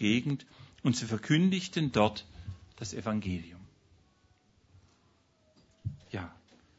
Gegend und sie verkündigten dort das Evangelium. Ja,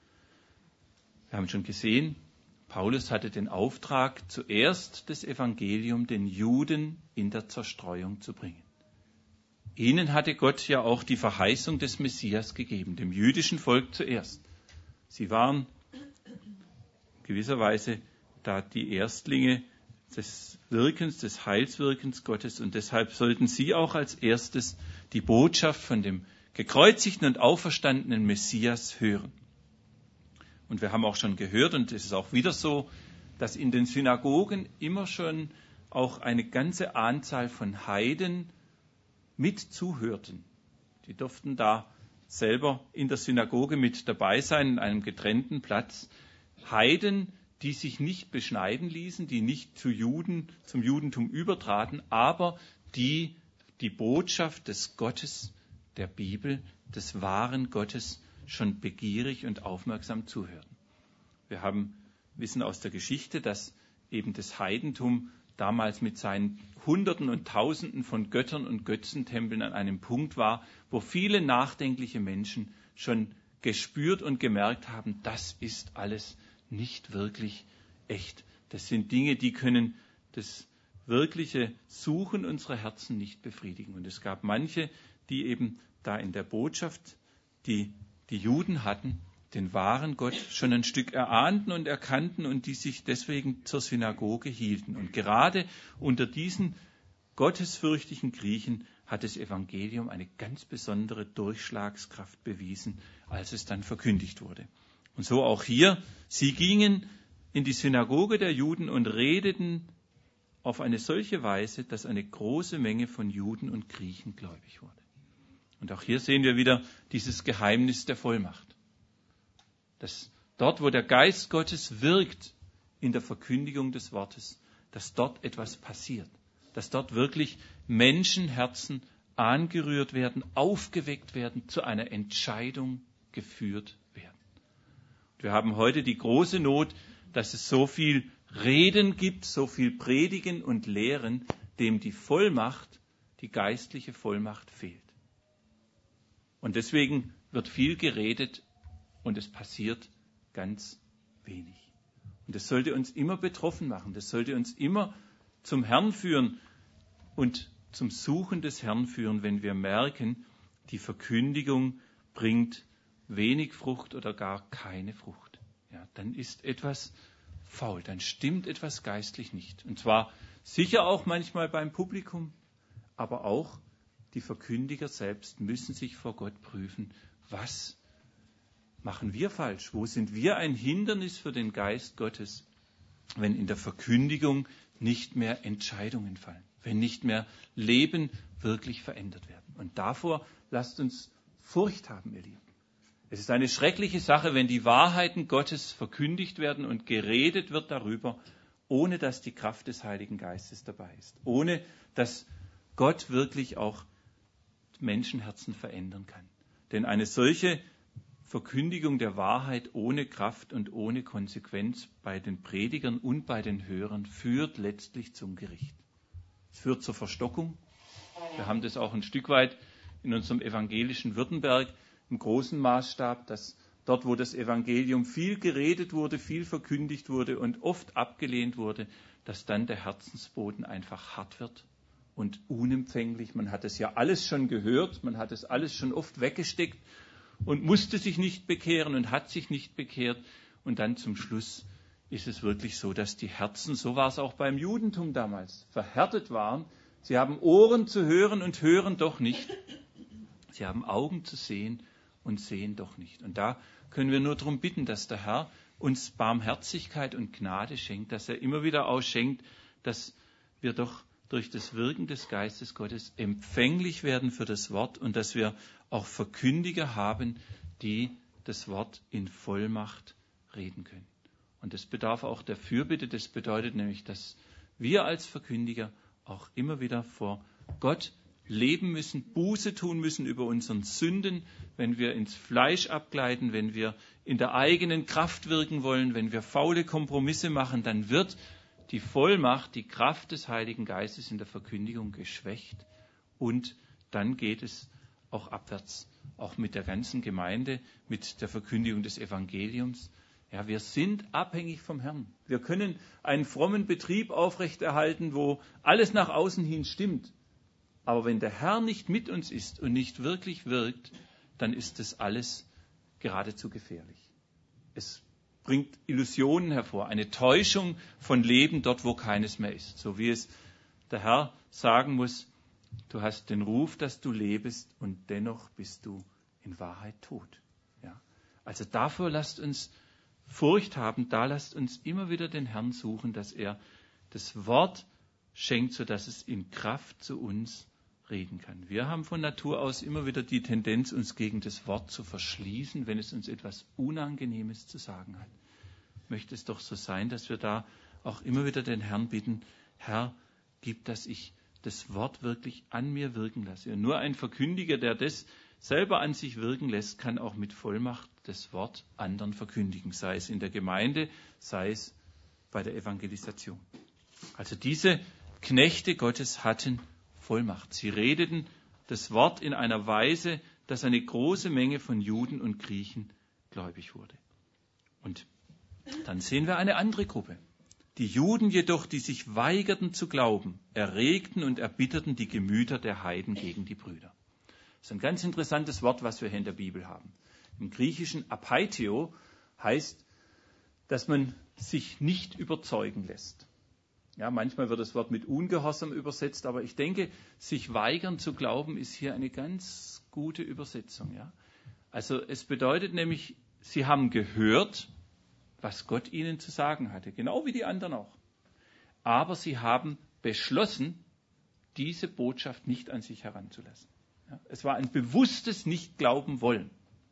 wir haben schon gesehen, Paulus hatte den Auftrag, zuerst das Evangelium den Juden in der Zerstreuung zu bringen. Ihnen hatte Gott ja auch die Verheißung des Messias gegeben, dem jüdischen Volk zuerst. Sie waren gewisserweise da die Erstlinge des Wirkens, des Heilswirkens Gottes, und deshalb sollten sie auch als erstes die Botschaft von dem gekreuzigten und auferstandenen Messias hören. Und wir haben auch schon gehört, und es ist auch wieder so, dass in den Synagogen immer schon auch eine ganze Anzahl von Heiden mit zuhörten. Die durften da selber in der Synagoge mit dabei sein, in einem getrennten Platz. Heiden, die sich nicht beschneiden ließen, die nicht zum Judentum übertraten, aber die Botschaft des Gottes der Bibel, des wahren Gottes, schon begierig und aufmerksam zuhörten. Wir wissen aus der Geschichte, dass eben das Heidentum damals mit seinen Hunderten und Tausenden von Göttern und Götzentempeln an einem Punkt war, wo viele nachdenkliche Menschen schon gespürt und gemerkt haben, das ist alles nicht wirklich echt. Das sind Dinge, die können das wirkliche Suchen unserer Herzen nicht befriedigen. Und es gab manche, die eben da in der Botschaft, die Juden hatten, den wahren Gott schon ein Stück erahnten und erkannten und die sich deswegen zur Synagoge hielten. Und gerade unter diesen gottesfürchtigen Griechen hat das Evangelium eine ganz besondere Durchschlagskraft bewiesen, als es dann verkündigt wurde. Und so auch hier, sie gingen in die Synagoge der Juden und redeten auf eine solche Weise, dass eine große Menge von Juden und Griechen gläubig wurde. Und auch hier sehen wir wieder dieses Geheimnis der Vollmacht. Dass dort, wo der Geist Gottes wirkt in der Verkündigung des Wortes, dass dort etwas passiert. Dass dort wirklich Menschenherzen angerührt werden, aufgeweckt werden, zu einer Entscheidung geführt werden. Und wir haben heute die große Not, dass es so viel Reden gibt, so viel Predigen und Lehren, dem die Vollmacht, die geistliche Vollmacht fehlt. Und deswegen wird viel geredet und es passiert ganz wenig. Und das sollte uns immer betroffen machen. Das sollte uns immer zum Herrn führen und zum Suchen des Herrn führen, wenn wir merken, die Verkündigung bringt wenig Frucht oder gar keine Frucht. Ja, dann ist etwas faul, dann stimmt etwas geistlich nicht. Und zwar sicher auch manchmal beim Publikum, aber auch die Verkündiger selbst müssen sich vor Gott prüfen, was machen wir falsch? Wo sind wir ein Hindernis für den Geist Gottes, wenn in der Verkündigung nicht mehr Entscheidungen fallen, wenn nicht mehr Leben wirklich verändert werden? Und davor lasst uns Furcht haben, ihr Lieben. Es ist eine schreckliche Sache, wenn die Wahrheiten Gottes verkündigt werden und geredet wird darüber, ohne dass die Kraft des Heiligen Geistes dabei ist, ohne dass Gott wirklich auch Menschenherzen verändern kann. Denn eine solche Verkündigung der Wahrheit ohne Kraft und ohne Konsequenz bei den Predigern und bei den Hörern führt letztlich zum Gericht. Es führt zur Verstockung. Wir haben das auch ein Stück weit in unserem evangelischen Württemberg im großen Maßstab, dass dort, wo das Evangelium viel geredet wurde, viel verkündigt wurde und oft abgelehnt wurde, dass dann der Herzensboden einfach hart wird und unempfänglich. Man hat es ja alles schon gehört, man hat es alles schon oft weggesteckt und musste sich nicht bekehren und hat sich nicht bekehrt. Und dann zum Schluss ist es wirklich so, dass die Herzen, so war es auch beim Judentum damals, verhärtet waren. Sie haben Ohren zu hören und hören doch nicht. Sie haben Augen zu sehen und sehen doch nicht. Und da können wir nur darum bitten, dass der Herr uns Barmherzigkeit und Gnade schenkt, dass er immer wieder ausschenkt, dass wir doch durch das Wirken des Geistes Gottes empfänglich werden für das Wort und dass wir auch Verkündiger haben, die das Wort in Vollmacht reden können. Und das bedarf auch der Fürbitte. Das bedeutet nämlich, dass wir als Verkündiger auch immer wieder vor Gott leben müssen, Buße tun müssen über unseren Sünden, wenn wir ins Fleisch abgleiten, wenn wir in der eigenen Kraft wirken wollen, wenn wir faule Kompromisse machen, dann wird die Vollmacht, die Kraft des Heiligen Geistes in der Verkündigung geschwächt, und dann geht es auch abwärts, auch mit der ganzen Gemeinde, mit der Verkündigung des Evangeliums. Ja, wir sind abhängig vom Herrn. Wir können einen frommen Betrieb aufrechterhalten, wo alles nach außen hin stimmt. Aber wenn der Herr nicht mit uns ist und nicht wirklich wirkt, dann ist das alles geradezu gefährlich. Es bringt Illusionen hervor, eine Täuschung von Leben dort, wo keines mehr ist. So wie es der Herr sagen muss, du hast den Ruf, dass du lebst und dennoch bist du in Wahrheit tot. Ja? Also dafür lasst uns Furcht haben, da lasst uns immer wieder den Herrn suchen, dass er das Wort schenkt, sodass es in Kraft zu uns reden kann. Wir haben von Natur aus immer wieder die Tendenz, uns gegen das Wort zu verschließen, wenn es uns etwas Unangenehmes zu sagen hat. Möchte es doch so sein, dass wir da auch immer wieder den Herrn bitten, Herr, gib, dass ich das Wort wirklich an mir wirken lasse. Und nur ein Verkündiger, der das selber an sich wirken lässt, kann auch mit Vollmacht das Wort anderen verkündigen, sei es in der Gemeinde, sei es bei der Evangelisation. Also diese Knechte Gottes hatten Vollmacht. Sie redeten das Wort in einer Weise, dass eine große Menge von Juden und Griechen gläubig wurde. Und dann sehen wir eine andere Gruppe. Die Juden jedoch, die sich weigerten zu glauben, erregten und erbitterten die Gemüter der Heiden gegen die Brüder. Das ist ein ganz interessantes Wort, was wir hier in der Bibel haben. Im Griechischen apaitio heißt, dass man sich nicht überzeugen lässt. Ja, manchmal wird das Wort mit Ungehorsam übersetzt, aber ich denke, sich weigern zu glauben, ist hier eine ganz gute Übersetzung. Ja? Also es bedeutet nämlich, sie haben gehört, was Gott ihnen zu sagen hatte, genau wie die anderen auch. Aber sie haben beschlossen, diese Botschaft nicht an sich heranzulassen. Ja? Es war ein bewusstes Nicht-Glauben wollen.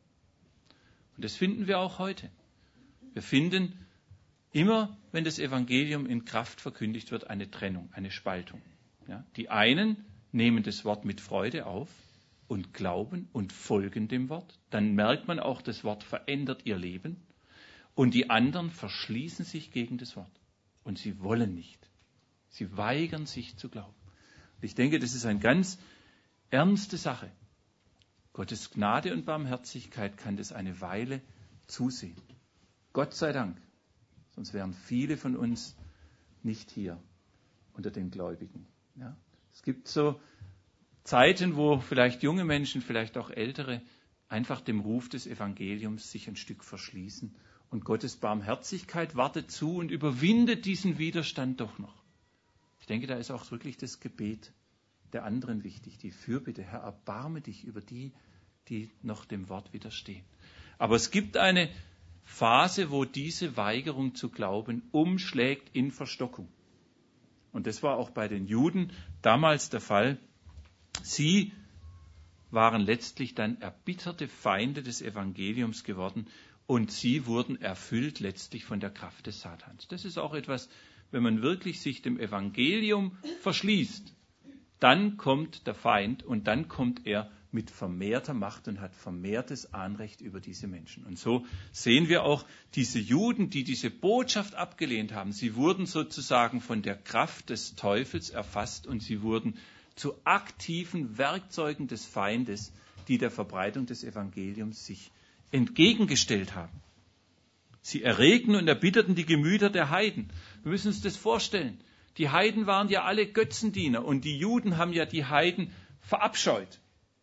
Und das finden wir auch heute. Wir finden immer, wenn das Evangelium in Kraft verkündigt wird, eine Trennung, eine Spaltung. Ja, die einen nehmen das Wort mit Freude auf und glauben und folgen dem Wort. Dann merkt man auch, das Wort verändert ihr Leben. Und die anderen verschließen sich gegen das Wort. Und sie wollen nicht. Sie weigern sich zu glauben. Und ich denke, das ist eine ganz ernste Sache. Gottes Gnade und Barmherzigkeit kann das eine Weile zusehen. Gott sei Dank. Sonst wären viele von uns nicht hier unter den Gläubigen. Ja? Es gibt so Zeiten, wo vielleicht junge Menschen, vielleicht auch ältere, einfach dem Ruf des Evangeliums sich ein Stück verschließen. Und Gottes Barmherzigkeit wartet zu und überwindet diesen Widerstand doch noch. Ich denke, da ist auch wirklich das Gebet der anderen wichtig, die Fürbitte. Herr, erbarme dich über die, die noch dem Wort widerstehen. Aber es gibt eine Phase, wo diese Weigerung zu glauben umschlägt in Verstockung. Und das war auch bei den Juden damals der Fall. Sie waren letztlich dann erbitterte Feinde des Evangeliums geworden und sie wurden erfüllt letztlich von der Kraft des Satans. Das ist auch etwas, wenn man wirklich sich dem Evangelium verschließt, dann kommt der Feind und dann kommt er mit vermehrter Macht und hat vermehrtes Anrecht über diese Menschen. Und so sehen wir auch diese Juden, die diese Botschaft abgelehnt haben. Sie wurden sozusagen von der Kraft des Teufels erfasst und sie wurden zu aktiven Werkzeugen des Feindes, die der Verbreitung des Evangeliums sich entgegengestellt haben. Sie erregten und erbitterten die Gemüter der Heiden. Wir müssen uns das vorstellen. Die Heiden waren ja alle Götzendiener und die Juden haben ja die Heiden verabscheut,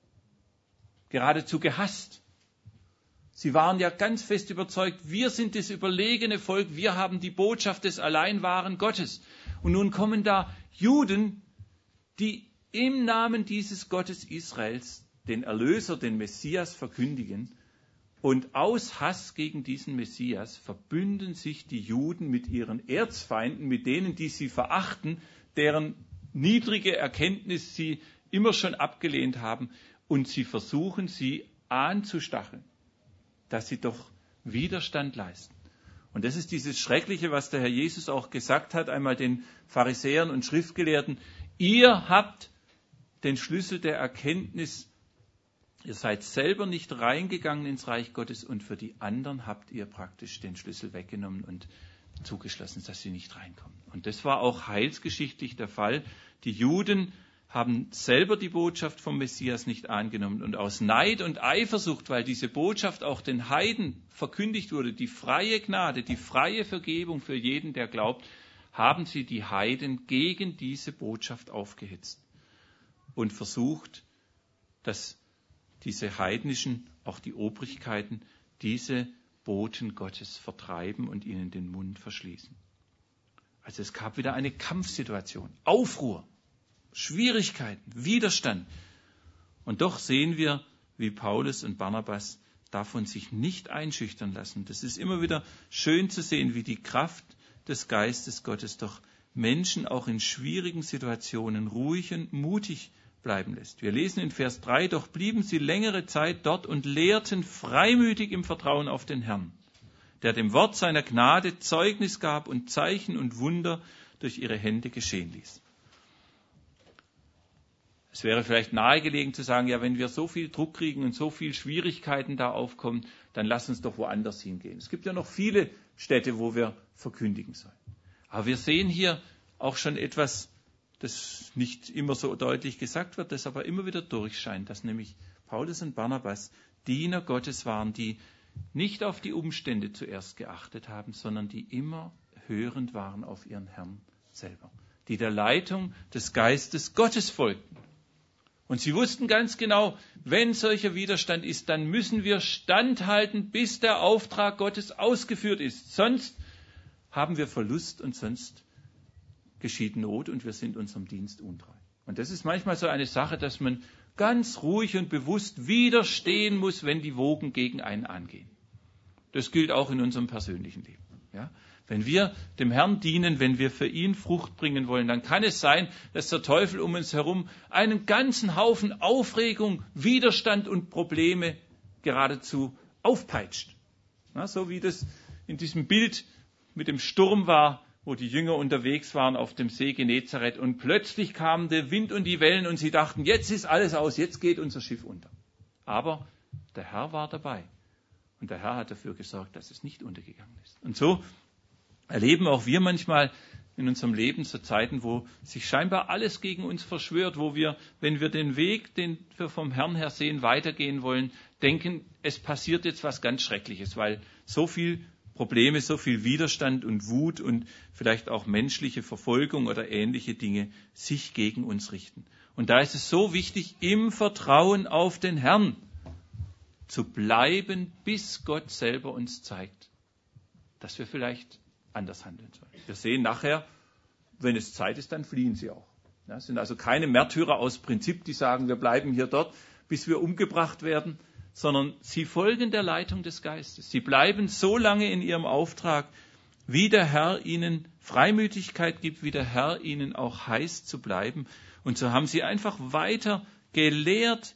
geradezu gehasst. Sie waren ja ganz fest überzeugt, wir sind das überlegene Volk, wir haben die Botschaft des allein wahren Gottes. Und nun kommen da Juden, die im Namen dieses Gottes Israels den Erlöser, den Messias verkündigen. Und aus Hass gegen diesen Messias verbünden sich die Juden mit ihren Erzfeinden, mit denen, die sie verachten, deren niedrige Erkenntnis sie immer schon abgelehnt haben. Und sie versuchen, sie anzustacheln, dass sie doch Widerstand leisten. Und das ist dieses Schreckliche, was der Herr Jesus auch gesagt hat, einmal den Pharisäern und Schriftgelehrten. Ihr habt den Schlüssel der Erkenntnis. Ihr seid selber nicht reingegangen ins Reich Gottes und für die anderen habt ihr praktisch den Schlüssel weggenommen und zugeschlossen, dass sie nicht reinkommen. Und das war auch heilsgeschichtlich der Fall. Die Juden haben selber die Botschaft vom Messias nicht angenommen. Und aus Neid und Eifersucht, weil diese Botschaft auch den Heiden verkündigt wurde, die freie Gnade, die freie Vergebung für jeden, der glaubt, haben sie die Heiden gegen diese Botschaft aufgehetzt und versucht, dass diese heidnischen, auch die Obrigkeiten, diese Boten Gottes vertreiben und ihnen den Mund verschließen. Also es gab wieder eine Kampfsituation, Aufruhr, Schwierigkeiten, Widerstand. Und doch sehen wir, wie Paulus und Barnabas davon sich nicht einschüchtern lassen. Das ist immer wieder schön zu sehen, wie die Kraft des Geistes Gottes doch Menschen auch in schwierigen Situationen ruhig und mutig bleiben lässt. Wir lesen in Vers 3, doch blieben sie längere Zeit dort und lehrten freimütig im Vertrauen auf den Herrn, der dem Wort seiner Gnade Zeugnis gab und Zeichen und Wunder durch ihre Hände geschehen ließ. Es wäre vielleicht nahegelegen zu sagen, ja, wenn wir so viel Druck kriegen und so viel Schwierigkeiten da aufkommen, dann lass uns doch woanders hingehen. Es gibt ja noch viele Städte, wo wir verkündigen sollen. Aber wir sehen hier auch schon etwas, das nicht immer so deutlich gesagt wird, das aber immer wieder durchscheint, dass nämlich Paulus und Barnabas Diener Gottes waren, die nicht auf die Umstände zuerst geachtet haben, sondern die immer hörend waren auf ihren Herrn selber, die der Leitung des Geistes Gottes folgten. Und sie wussten ganz genau, wenn solcher Widerstand ist, dann müssen wir standhalten, bis der Auftrag Gottes ausgeführt ist. Sonst haben wir Verlust und sonst geschieht Not und wir sind unserem Dienst untreu. Und das ist manchmal so eine Sache, dass man ganz ruhig und bewusst widerstehen muss, wenn die Wogen gegen einen angehen. Das gilt auch in unserem persönlichen Leben. Ja? Wenn wir dem Herrn dienen, wenn wir für ihn Frucht bringen wollen, dann kann es sein, dass der Teufel um uns herum einen ganzen Haufen Aufregung, Widerstand und Probleme geradezu aufpeitscht. Ja, so wie das in diesem Bild mit dem Sturm war, wo die Jünger unterwegs waren auf dem See Genezareth und plötzlich kam der Wind und die Wellen und sie dachten, jetzt ist alles aus, jetzt geht unser Schiff unter. Aber der Herr war dabei und der Herr hat dafür gesorgt, dass es nicht untergegangen ist. Und so erleben auch wir manchmal in unserem Leben so Zeiten, wo sich scheinbar alles gegen uns verschwört, wo wir, wenn wir den Weg, den wir vom Herrn her sehen, weitergehen wollen, denken, es passiert jetzt was ganz Schreckliches, weil so viel Probleme, so viel Widerstand und Wut und vielleicht auch menschliche Verfolgung oder ähnliche Dinge sich gegen uns richten. Und da ist es so wichtig, im Vertrauen auf den Herrn zu bleiben, bis Gott selber uns zeigt, dass wir vielleicht anders handeln sollen. Wir sehen nachher, wenn es Zeit ist, dann fliehen sie auch. Ja, es sind also keine Märtyrer aus Prinzip, die sagen, wir bleiben hier dort, bis wir umgebracht werden, sondern sie folgen der Leitung des Geistes. Sie bleiben so lange in ihrem Auftrag, wie der Herr ihnen Freimütigkeit gibt, wie der Herr ihnen auch heißt zu bleiben. Und so haben sie einfach weiter gelehrt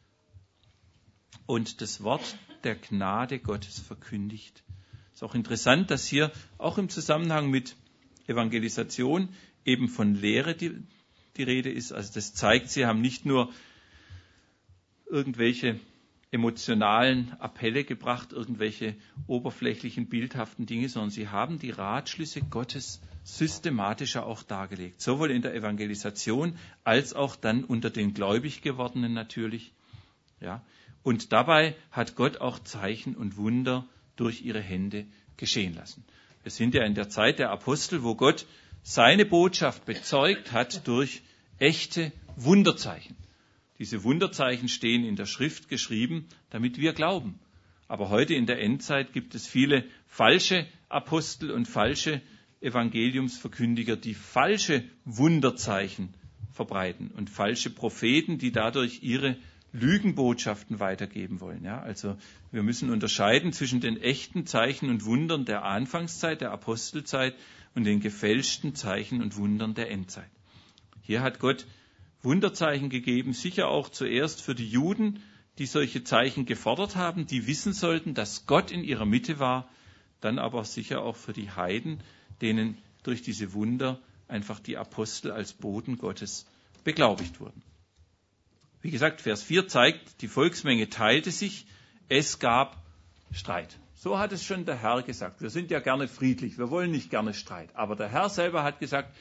und das Wort der Gnade Gottes verkündigt. Es ist auch interessant, dass hier auch im Zusammenhang mit Evangelisation eben von Lehre die Rede ist. Also das zeigt, sie haben nicht nur irgendwelche emotionalen Appelle gebracht, irgendwelche oberflächlichen, bildhaften Dinge, sondern sie haben die Ratschlüsse Gottes systematischer auch dargelegt. Sowohl in der Evangelisation als auch dann unter den gläubig gewordenen natürlich. Ja. Und dabei hat Gott auch Zeichen und Wunder durch ihre Hände geschehen lassen. Wir sind ja in der Zeit der Apostel, wo Gott seine Botschaft bezeugt hat durch echte Wunderzeichen. Diese Wunderzeichen stehen in der Schrift geschrieben, damit wir glauben. Aber heute in der Endzeit gibt es viele falsche Apostel und falsche Evangeliumsverkündiger, die falsche Wunderzeichen verbreiten und falsche Propheten, die dadurch ihre Lügenbotschaften weitergeben wollen. Ja, also wir müssen unterscheiden zwischen den echten Zeichen und Wundern der Anfangszeit, der Apostelzeit und den gefälschten Zeichen und Wundern der Endzeit. Hier hat Gott Wunderzeichen gegeben, sicher auch zuerst für die Juden, die solche Zeichen gefordert haben, die wissen sollten, dass Gott in ihrer Mitte war, dann aber sicher auch für die Heiden, denen durch diese Wunder einfach die Apostel als Boten Gottes beglaubigt wurden. Wie gesagt, Vers 4 zeigt, die Volksmenge teilte sich, es gab Streit. So hat es schon der Herr gesagt. Wir sind ja gerne friedlich, wir wollen nicht gerne Streit. Aber der Herr selber hat gesagt,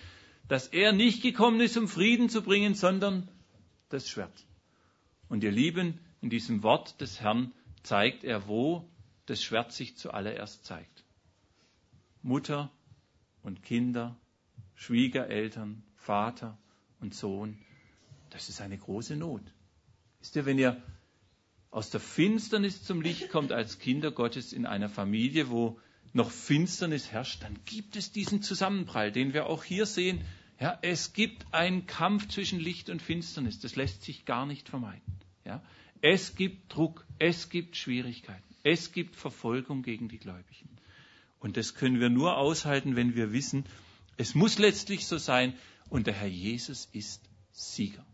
dass er nicht gekommen ist, um Frieden zu bringen, sondern das Schwert. Und ihr Lieben, in diesem Wort des Herrn zeigt er, wo das Schwert sich zuallererst zeigt. Mutter und Kinder, Schwiegereltern, Vater und Sohn, das ist eine große Not. Wisst ihr, wenn ihr aus der Finsternis zum Licht kommt als Kinder Gottes in einer Familie, wo noch Finsternis herrscht, dann gibt es diesen Zusammenprall, den wir auch hier sehen. Ja, es gibt einen Kampf zwischen Licht und Finsternis. Das lässt sich gar nicht vermeiden. Ja, es gibt Druck, es gibt Schwierigkeiten, es gibt Verfolgung gegen die Gläubigen. Und das können wir nur aushalten, wenn wir wissen, es muss letztlich so sein und der Herr Jesus ist Sieger.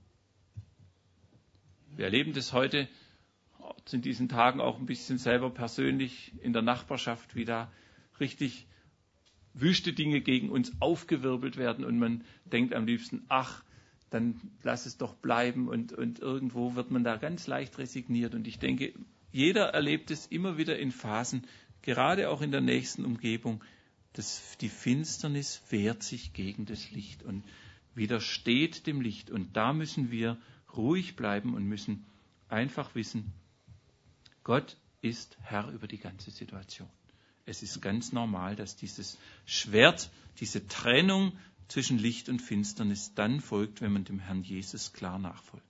Wir erleben das heute in diesen Tagen auch ein bisschen selber persönlich in der Nachbarschaft, wie da richtig wüste Dinge gegen uns aufgewirbelt werden und man denkt am liebsten, ach, dann lass es doch bleiben und irgendwo wird man da ganz leicht resigniert. Und ich denke, jeder erlebt es immer wieder in Phasen, gerade auch in der nächsten Umgebung, dass die Finsternis wehrt sich gegen das Licht und widersteht dem Licht. Und da müssen wir ruhig bleiben und müssen einfach wissen, Gott ist Herr über die ganze Situation. Es ist ganz normal, dass dieses Schwert, diese Trennung zwischen Licht und Finsternis dann folgt, wenn man dem Herrn Jesus klar nachfolgt.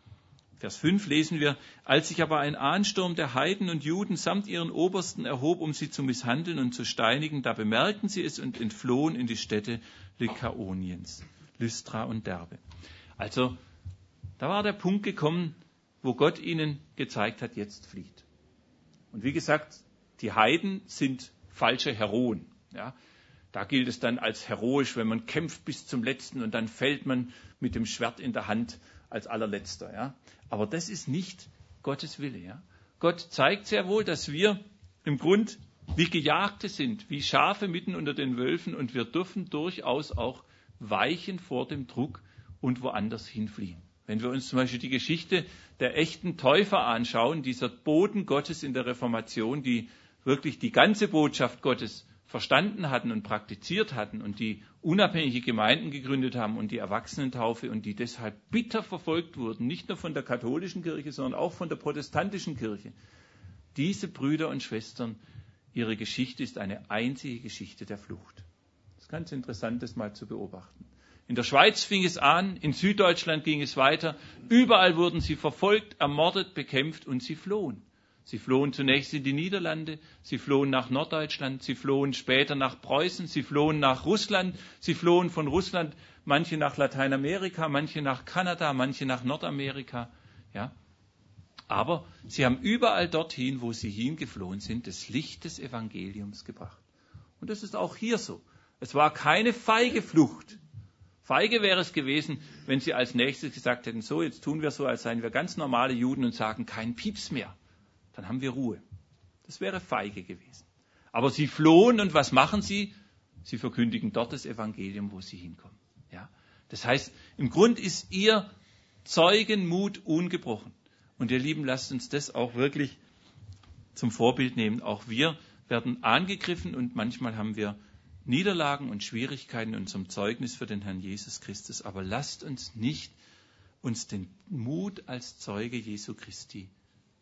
Vers 5 lesen wir, als sich aber ein Ansturm der Heiden und Juden samt ihren Obersten erhob, um sie zu misshandeln und zu steinigen, da bemerkten sie es und entflohen in die Städte Lykaoniens, Lystra und Derbe. Also, da war der Punkt gekommen, wo Gott ihnen gezeigt hat, jetzt flieht. Und wie gesagt, die Heiden sind falsche Heroen. Ja, da gilt es dann als heroisch, wenn man kämpft bis zum Letzten und dann fällt man mit dem Schwert in der Hand als allerletzter. Ja. Aber das ist nicht Gottes Wille. Ja. Gott zeigt sehr wohl, dass wir im Grund wie Gejagte sind, wie Schafe mitten unter den Wölfen und wir dürfen durchaus auch weichen vor dem Druck und woanders hinfliehen. Wenn wir uns zum Beispiel die Geschichte der echten Täufer anschauen, dieser Boten Gottes in der Reformation, die wirklich die ganze Botschaft Gottes verstanden hatten und praktiziert hatten und die unabhängige Gemeinden gegründet haben und die Erwachsenentaufe und die deshalb bitter verfolgt wurden, nicht nur von der katholischen Kirche, sondern auch von der protestantischen Kirche. Diese Brüder und Schwestern, ihre Geschichte ist eine einzige Geschichte der Flucht. Das ist ganz interessant, das mal zu beobachten. In der Schweiz fing es an, in Süddeutschland ging es weiter. Überall wurden sie verfolgt, ermordet, bekämpft und sie flohen. Sie flohen zunächst in die Niederlande, sie flohen nach Norddeutschland, sie flohen später nach Preußen, sie flohen nach Russland, sie flohen von Russland, manche nach Lateinamerika, manche nach Kanada, manche nach Nordamerika. Ja. Aber sie haben überall dorthin, wo sie hingeflohen sind, das Licht des Evangeliums gebracht. Und das ist auch hier so. Es war keine feige Flucht. Feige wäre es gewesen, wenn sie als nächstes gesagt hätten, so, jetzt tun wir so, als seien wir ganz normale Juden und sagen, kein Pieps mehr. Dann haben wir Ruhe. Das wäre feige gewesen. Aber sie flohen und was machen sie? Sie verkündigen dort das Evangelium, wo sie hinkommen. Ja? Das heißt, im Grund ist ihr Zeugenmut ungebrochen. Und ihr Lieben, lasst uns das auch wirklich zum Vorbild nehmen. Auch wir werden angegriffen und manchmal haben wir Niederlagen und Schwierigkeiten in unserem Zeugnis für den Herrn Jesus Christus. Aber lasst uns nicht uns den Mut als Zeuge Jesu Christi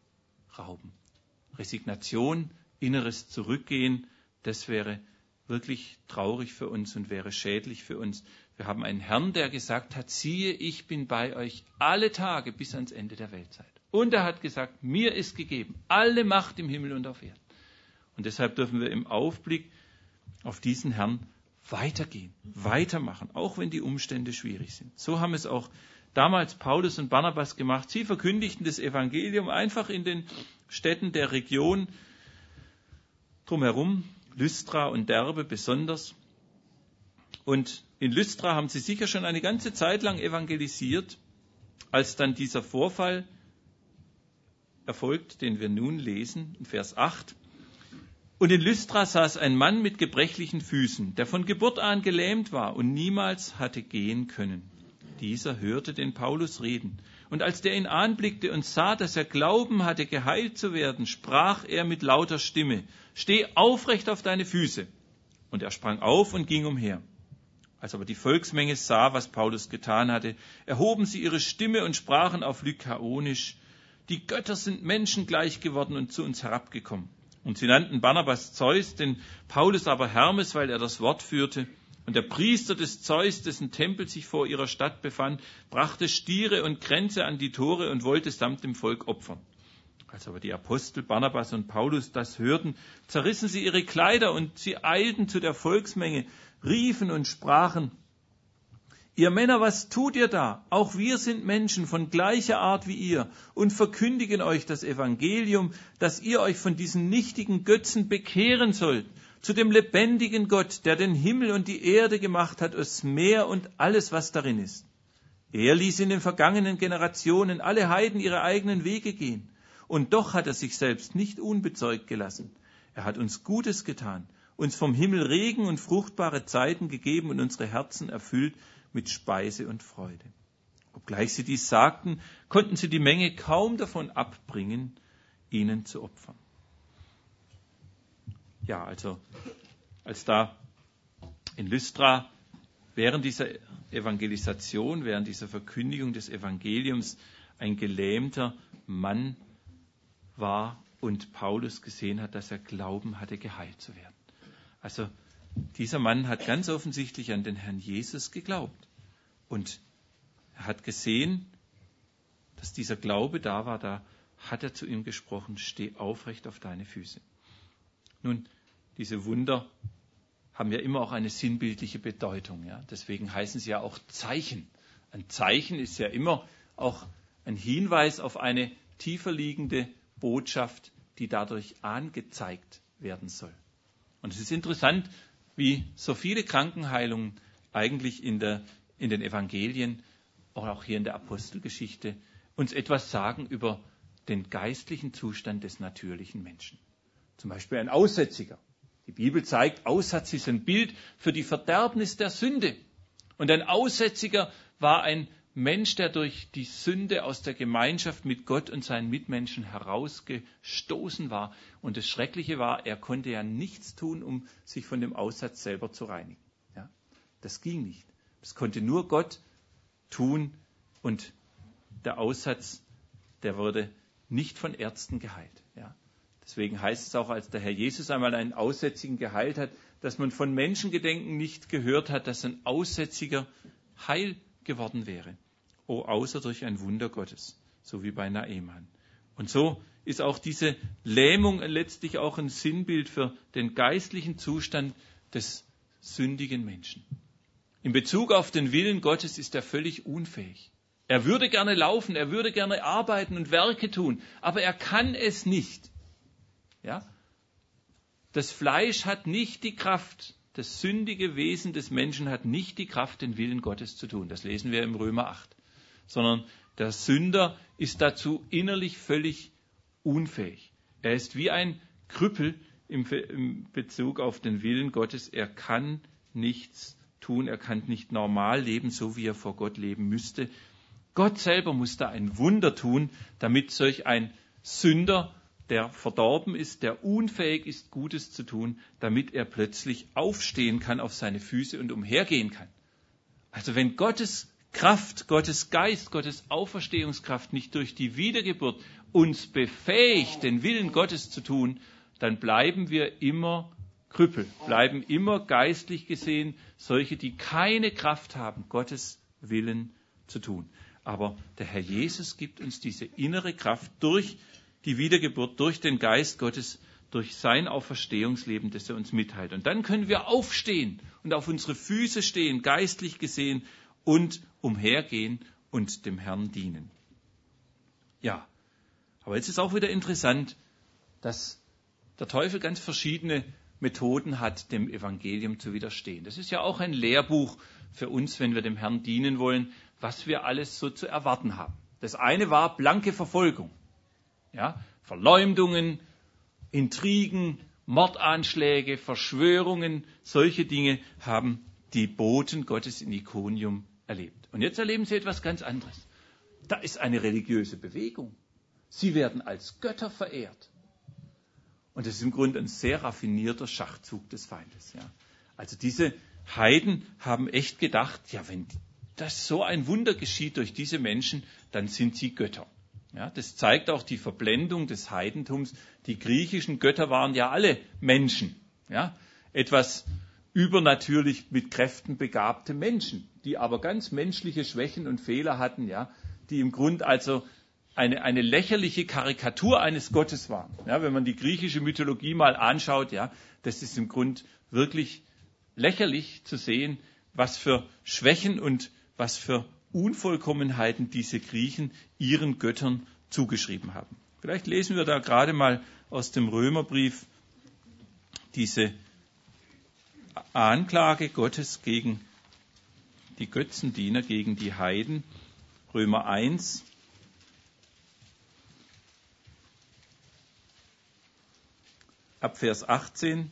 rauben. Resignation, inneres Zurückgehen, das wäre wirklich traurig für uns und wäre schädlich für uns. Wir haben einen Herrn, der gesagt hat, siehe, ich bin bei euch alle Tage bis ans Ende der Weltzeit. Und er hat gesagt, mir ist gegeben alle Macht im Himmel und auf Erden. Und deshalb dürfen wir im Aufblick auf diesen Herrn weitergehen, weitermachen, auch wenn die Umstände schwierig sind. So haben es auch damals Paulus und Barnabas gemacht. Sie verkündigten das Evangelium einfach in den Städten der Region drumherum, Lystra und Derbe besonders. Und in Lystra haben sie sicher schon eine ganze Zeit lang evangelisiert, als dann dieser Vorfall erfolgt, den wir nun lesen, in Vers 8. Und in Lystra saß ein Mann mit gebrechlichen Füßen, der von Geburt an gelähmt war und niemals hatte gehen können. Dieser hörte den Paulus reden. Und als der ihn anblickte und sah, dass er Glauben hatte, geheilt zu werden, sprach er mit lauter Stimme, steh aufrecht auf deine Füße. Und er sprang auf und ging umher. Als aber die Volksmenge sah, was Paulus getan hatte, erhoben sie ihre Stimme und sprachen auf Lykaonisch: Die Götter sind Menschen gleich geworden und zu uns herabgekommen. Und sie nannten Barnabas Zeus, den Paulus aber Hermes, weil er das Wort führte. Und der Priester des Zeus, dessen Tempel sich vor ihrer Stadt befand, brachte Stiere und Kränze an die Tore und wollte samt dem Volk opfern. Als aber die Apostel Barnabas und Paulus das hörten, zerrissen sie ihre Kleider und sie eilten zu der Volksmenge, riefen und sprachen: Ihr Männer, was tut ihr da? Auch wir sind Menschen von gleicher Art wie ihr und verkündigen euch das Evangelium, dass ihr euch von diesen nichtigen Götzen bekehren sollt, zu dem lebendigen Gott, der den Himmel und die Erde gemacht hat, das Meer und alles, was darin ist. Er ließ in den vergangenen Generationen alle Heiden ihre eigenen Wege gehen. Und doch hat er sich selbst nicht unbezeugt gelassen. Er hat uns Gutes getan, uns vom Himmel Regen und fruchtbare Zeiten gegeben und unsere Herzen erfüllt mit Speise und Freude. Obgleich sie dies sagten, konnten sie die Menge kaum davon abbringen, ihnen zu opfern. Ja, also als da in Lystra während dieser Evangelisation, während dieser Verkündigung des Evangeliums ein gelähmter Mann war und Paulus gesehen hat, dass er Glauben hatte, geheilt zu werden. Also dieser Mann hat ganz offensichtlich an den Herrn Jesus geglaubt. Und er hat gesehen, dass dieser Glaube da war, da hat er zu ihm gesprochen: Steh aufrecht auf deine Füße. Nun, diese Wunder haben ja immer auch eine sinnbildliche Bedeutung. Ja? Deswegen heißen sie ja auch Zeichen. Ein Zeichen ist ja immer auch ein Hinweis auf eine tiefer liegende Botschaft, die dadurch angezeigt werden soll. Und es ist interessant, wie so viele Krankenheilungen eigentlich in den Evangelien, auch hier in der Apostelgeschichte, uns etwas sagen über den geistlichen Zustand des natürlichen Menschen. Zum Beispiel ein Aussätziger. Die Bibel zeigt, Aussatz ist ein Bild für die Verderbnis der Sünde. Und ein Aussätziger war ein Mensch, der durch die Sünde aus der Gemeinschaft mit Gott und seinen Mitmenschen herausgestoßen war. Und das Schreckliche war, er konnte ja nichts tun, um sich von dem Aussatz selber zu reinigen. Ja, das ging nicht. Das konnte nur Gott tun. Und der Aussatz, der wurde nicht von Ärzten geheilt. Ja. Deswegen heißt es auch, als der Herr Jesus einmal einen Aussätzigen geheilt hat, dass man von Menschengedenken nicht gehört hat, dass ein Aussätziger heil geworden wäre. Oh, außer durch ein Wunder Gottes, so wie bei Naaman. Und so ist auch diese Lähmung letztlich auch ein Sinnbild für den geistlichen Zustand des sündigen Menschen. In Bezug auf den Willen Gottes ist er völlig unfähig. Er würde gerne laufen, er würde gerne arbeiten und Werke tun, aber er kann es nicht. Ja? Das Fleisch hat nicht die Kraft, das sündige Wesen des Menschen hat nicht die Kraft, den Willen Gottes zu tun. Das lesen wir im Römer 8. Sondern der Sünder ist dazu innerlich völlig unfähig. Er ist wie ein Krüppel im Bezug auf den Willen Gottes. Er kann nichts tun, er kann nicht normal leben, so wie er vor Gott leben müsste. Gott selber muss da ein Wunder tun, damit solch ein Sünder, der verdorben ist, der unfähig ist, Gutes zu tun, damit er plötzlich aufstehen kann auf seine Füße und umhergehen kann. Also wenn Gottes Kraft, Gottes Geist, Gottes Auferstehungskraft nicht durch die Wiedergeburt uns befähigt, den Willen Gottes zu tun, dann bleiben wir immer Krüppel, bleiben immer geistlich gesehen solche, die keine Kraft haben, Gottes Willen zu tun. Aber der Herr Jesus gibt uns diese innere Kraft durch die Wiedergeburt, durch den Geist Gottes, durch sein Auferstehungsleben, das er uns mitteilt. Und dann können wir aufstehen und auf unsere Füße stehen, geistlich gesehen, und umhergehen und dem Herrn dienen. Ja, aber jetzt ist auch wieder interessant, dass der Teufel ganz verschiedene Methoden hat, dem Evangelium zu widerstehen. Das ist ja auch ein Lehrbuch für uns, wenn wir dem Herrn dienen wollen, was wir alles so zu erwarten haben. Das eine war blanke Verfolgung. Ja, Verleumdungen, Intrigen, Mordanschläge, Verschwörungen, solche Dinge haben die Boten Gottes in Ikonium erlebt. Und jetzt erleben sie etwas ganz anderes. Da ist eine religiöse Bewegung. Sie werden als Götter verehrt. Und das ist im Grunde ein sehr raffinierter Schachzug des Feindes. Ja. Also diese Heiden haben echt gedacht, ja, wenn das so ein Wunder geschieht durch diese Menschen, dann sind sie Götter. Ja, das zeigt auch die Verblendung des Heidentums. Die griechischen Götter waren ja alle Menschen. Ja, etwas übernatürlich mit Kräften begabte Menschen, die aber ganz menschliche Schwächen und Fehler hatten, ja, die im Grund also eine lächerliche Karikatur eines Gottes waren. Ja, wenn man die griechische Mythologie mal anschaut, ja, das ist im Grund wirklich lächerlich zu sehen, was für Schwächen und was für Unvollkommenheiten diese Griechen ihren Göttern zugeschrieben haben. Vielleicht lesen wir da gerade mal aus dem Römerbrief diese Anklage Gottes gegen die Götzendiener, gegen die Heiden. Römer 1. Ab Vers 18.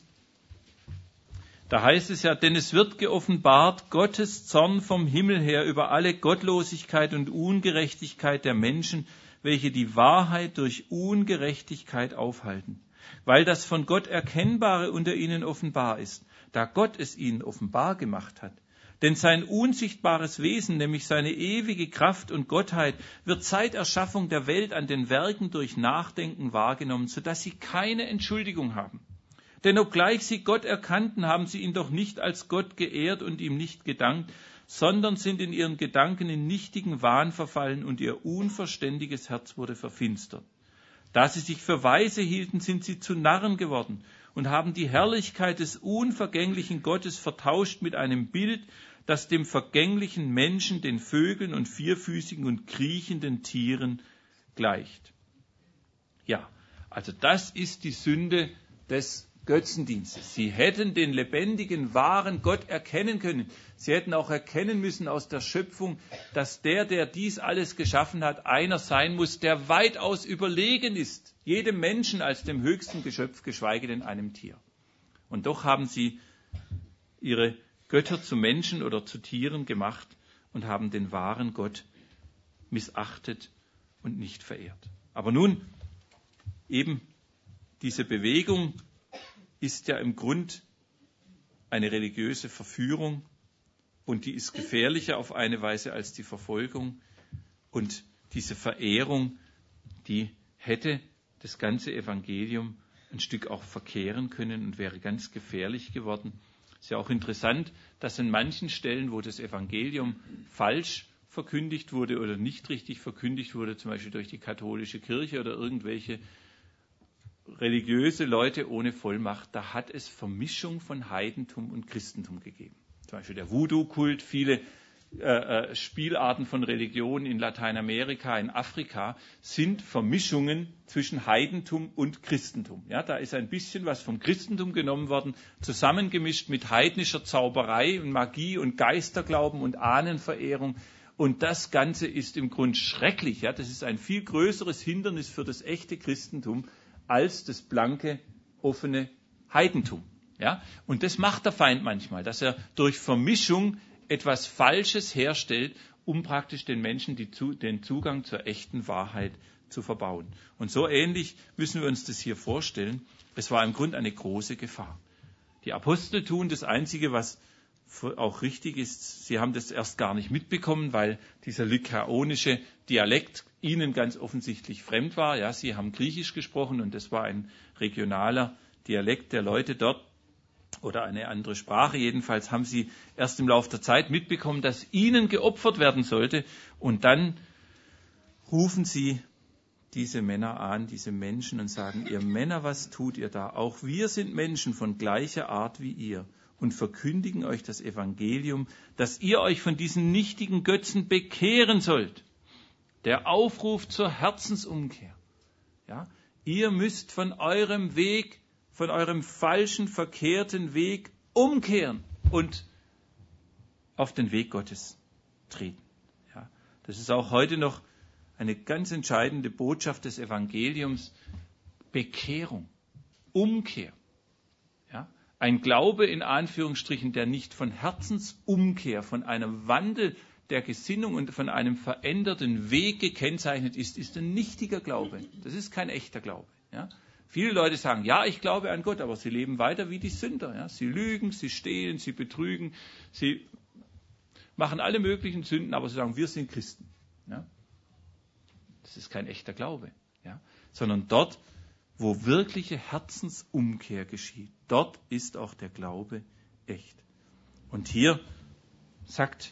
Da heißt es ja, denn es wird geoffenbart Gottes Zorn vom Himmel her über alle Gottlosigkeit und Ungerechtigkeit der Menschen, welche die Wahrheit durch Ungerechtigkeit aufhalten, weil das von Gott Erkennbare unter ihnen offenbar ist, da Gott es ihnen offenbar gemacht hat. Denn sein unsichtbares Wesen, nämlich seine ewige Kraft und Gottheit, wird seit Erschaffung der Welt an den Werken durch Nachdenken wahrgenommen, sodass sie keine Entschuldigung haben. Denn obgleich sie Gott erkannten, haben sie ihn doch nicht als Gott geehrt und ihm nicht gedankt, sondern sind in ihren Gedanken in nichtigen Wahn verfallen und ihr unverständiges Herz wurde verfinstert. Da sie sich für Weise hielten, sind sie zu Narren geworden und haben die Herrlichkeit des unvergänglichen Gottes vertauscht mit einem Bild, das dem vergänglichen Menschen, den Vögeln und vierfüßigen und kriechenden Tieren gleicht. Ja, also das ist die Sünde des Götzendienstes. Sie hätten den lebendigen, wahren Gott erkennen können. Sie hätten auch erkennen müssen aus der Schöpfung, dass der dies alles geschaffen hat, einer sein muss, der weitaus überlegen ist, jedem Menschen als dem höchsten Geschöpf, geschweige denn einem Tier. Und doch haben sie ihre Götter zu Menschen oder zu Tieren gemacht und haben den wahren Gott missachtet und nicht verehrt. Aber nun, eben diese Bewegung ist ja im Grund eine religiöse Verführung und die ist gefährlicher auf eine Weise als die Verfolgung. Und diese Verehrung, die hätte das ganze Evangelium ein Stück auch verkehren können und wäre ganz gefährlich geworden. Es ist ja auch interessant, dass an manchen Stellen, wo das Evangelium falsch verkündigt wurde oder nicht richtig verkündigt wurde, zum Beispiel durch die katholische Kirche oder irgendwelche religiöse Leute ohne Vollmacht, da hat es Vermischung von Heidentum und Christentum gegeben. Zum Beispiel der Voodoo-Kult, viele Spielarten von Religionen in Lateinamerika, in Afrika, sind Vermischungen zwischen Heidentum und Christentum. Ja, da ist ein bisschen was vom Christentum genommen worden, zusammengemischt mit heidnischer Zauberei und Magie und Geisterglauben und Ahnenverehrung. Und das Ganze ist im Grunde schrecklich. Ja, das ist ein viel größeres Hindernis für das echte Christentum als das blanke, offene Heidentum. Ja? Und das macht der Feind manchmal, dass er durch Vermischung etwas Falsches herstellt, um praktisch den Menschen den Zugang zur echten Wahrheit zu verbauen. Und so ähnlich müssen wir uns das hier vorstellen. Es war im Grunde eine große Gefahr. Die Apostel tun das Einzige, was auch richtig ist. Sie haben das erst gar nicht mitbekommen, weil dieser lykaonische Dialekt ihnen ganz offensichtlich fremd war. Ja, sie haben Griechisch gesprochen und das war ein regionaler Dialekt der Leute dort oder eine andere Sprache. Jedenfalls haben sie erst im Laufe der Zeit mitbekommen, dass ihnen geopfert werden sollte. Und dann rufen sie diese Männer an, diese Menschen und sagen, ihr Männer, was tut ihr da? Auch wir sind Menschen von gleicher Art wie ihr und verkündigen euch das Evangelium, dass ihr euch von diesen nichtigen Götzen bekehren sollt. Der Aufruf zur Herzensumkehr. Ja? Ihr müsst von eurem Weg, von eurem falschen, verkehrten Weg umkehren und auf den Weg Gottes treten. Ja? Das ist auch heute noch eine ganz entscheidende Botschaft des Evangeliums. Bekehrung, Umkehr. Ja? Ein Glaube in Anführungsstrichen, der nicht von Herzensumkehr, von einem Wandel der Gesinnung und von einem veränderten Weg gekennzeichnet ist, ist ein nichtiger Glaube. Das ist kein echter Glaube. Ja? Viele Leute sagen, ja, ich glaube an Gott, aber sie leben weiter wie die Sünder. Ja? Sie lügen, sie stehlen, sie betrügen, sie machen alle möglichen Sünden, aber sie sagen, wir sind Christen. Ja? Das ist kein echter Glaube. Ja? Sondern dort, wo wirkliche Herzensumkehr geschieht, dort ist auch der Glaube echt. Und hier sagt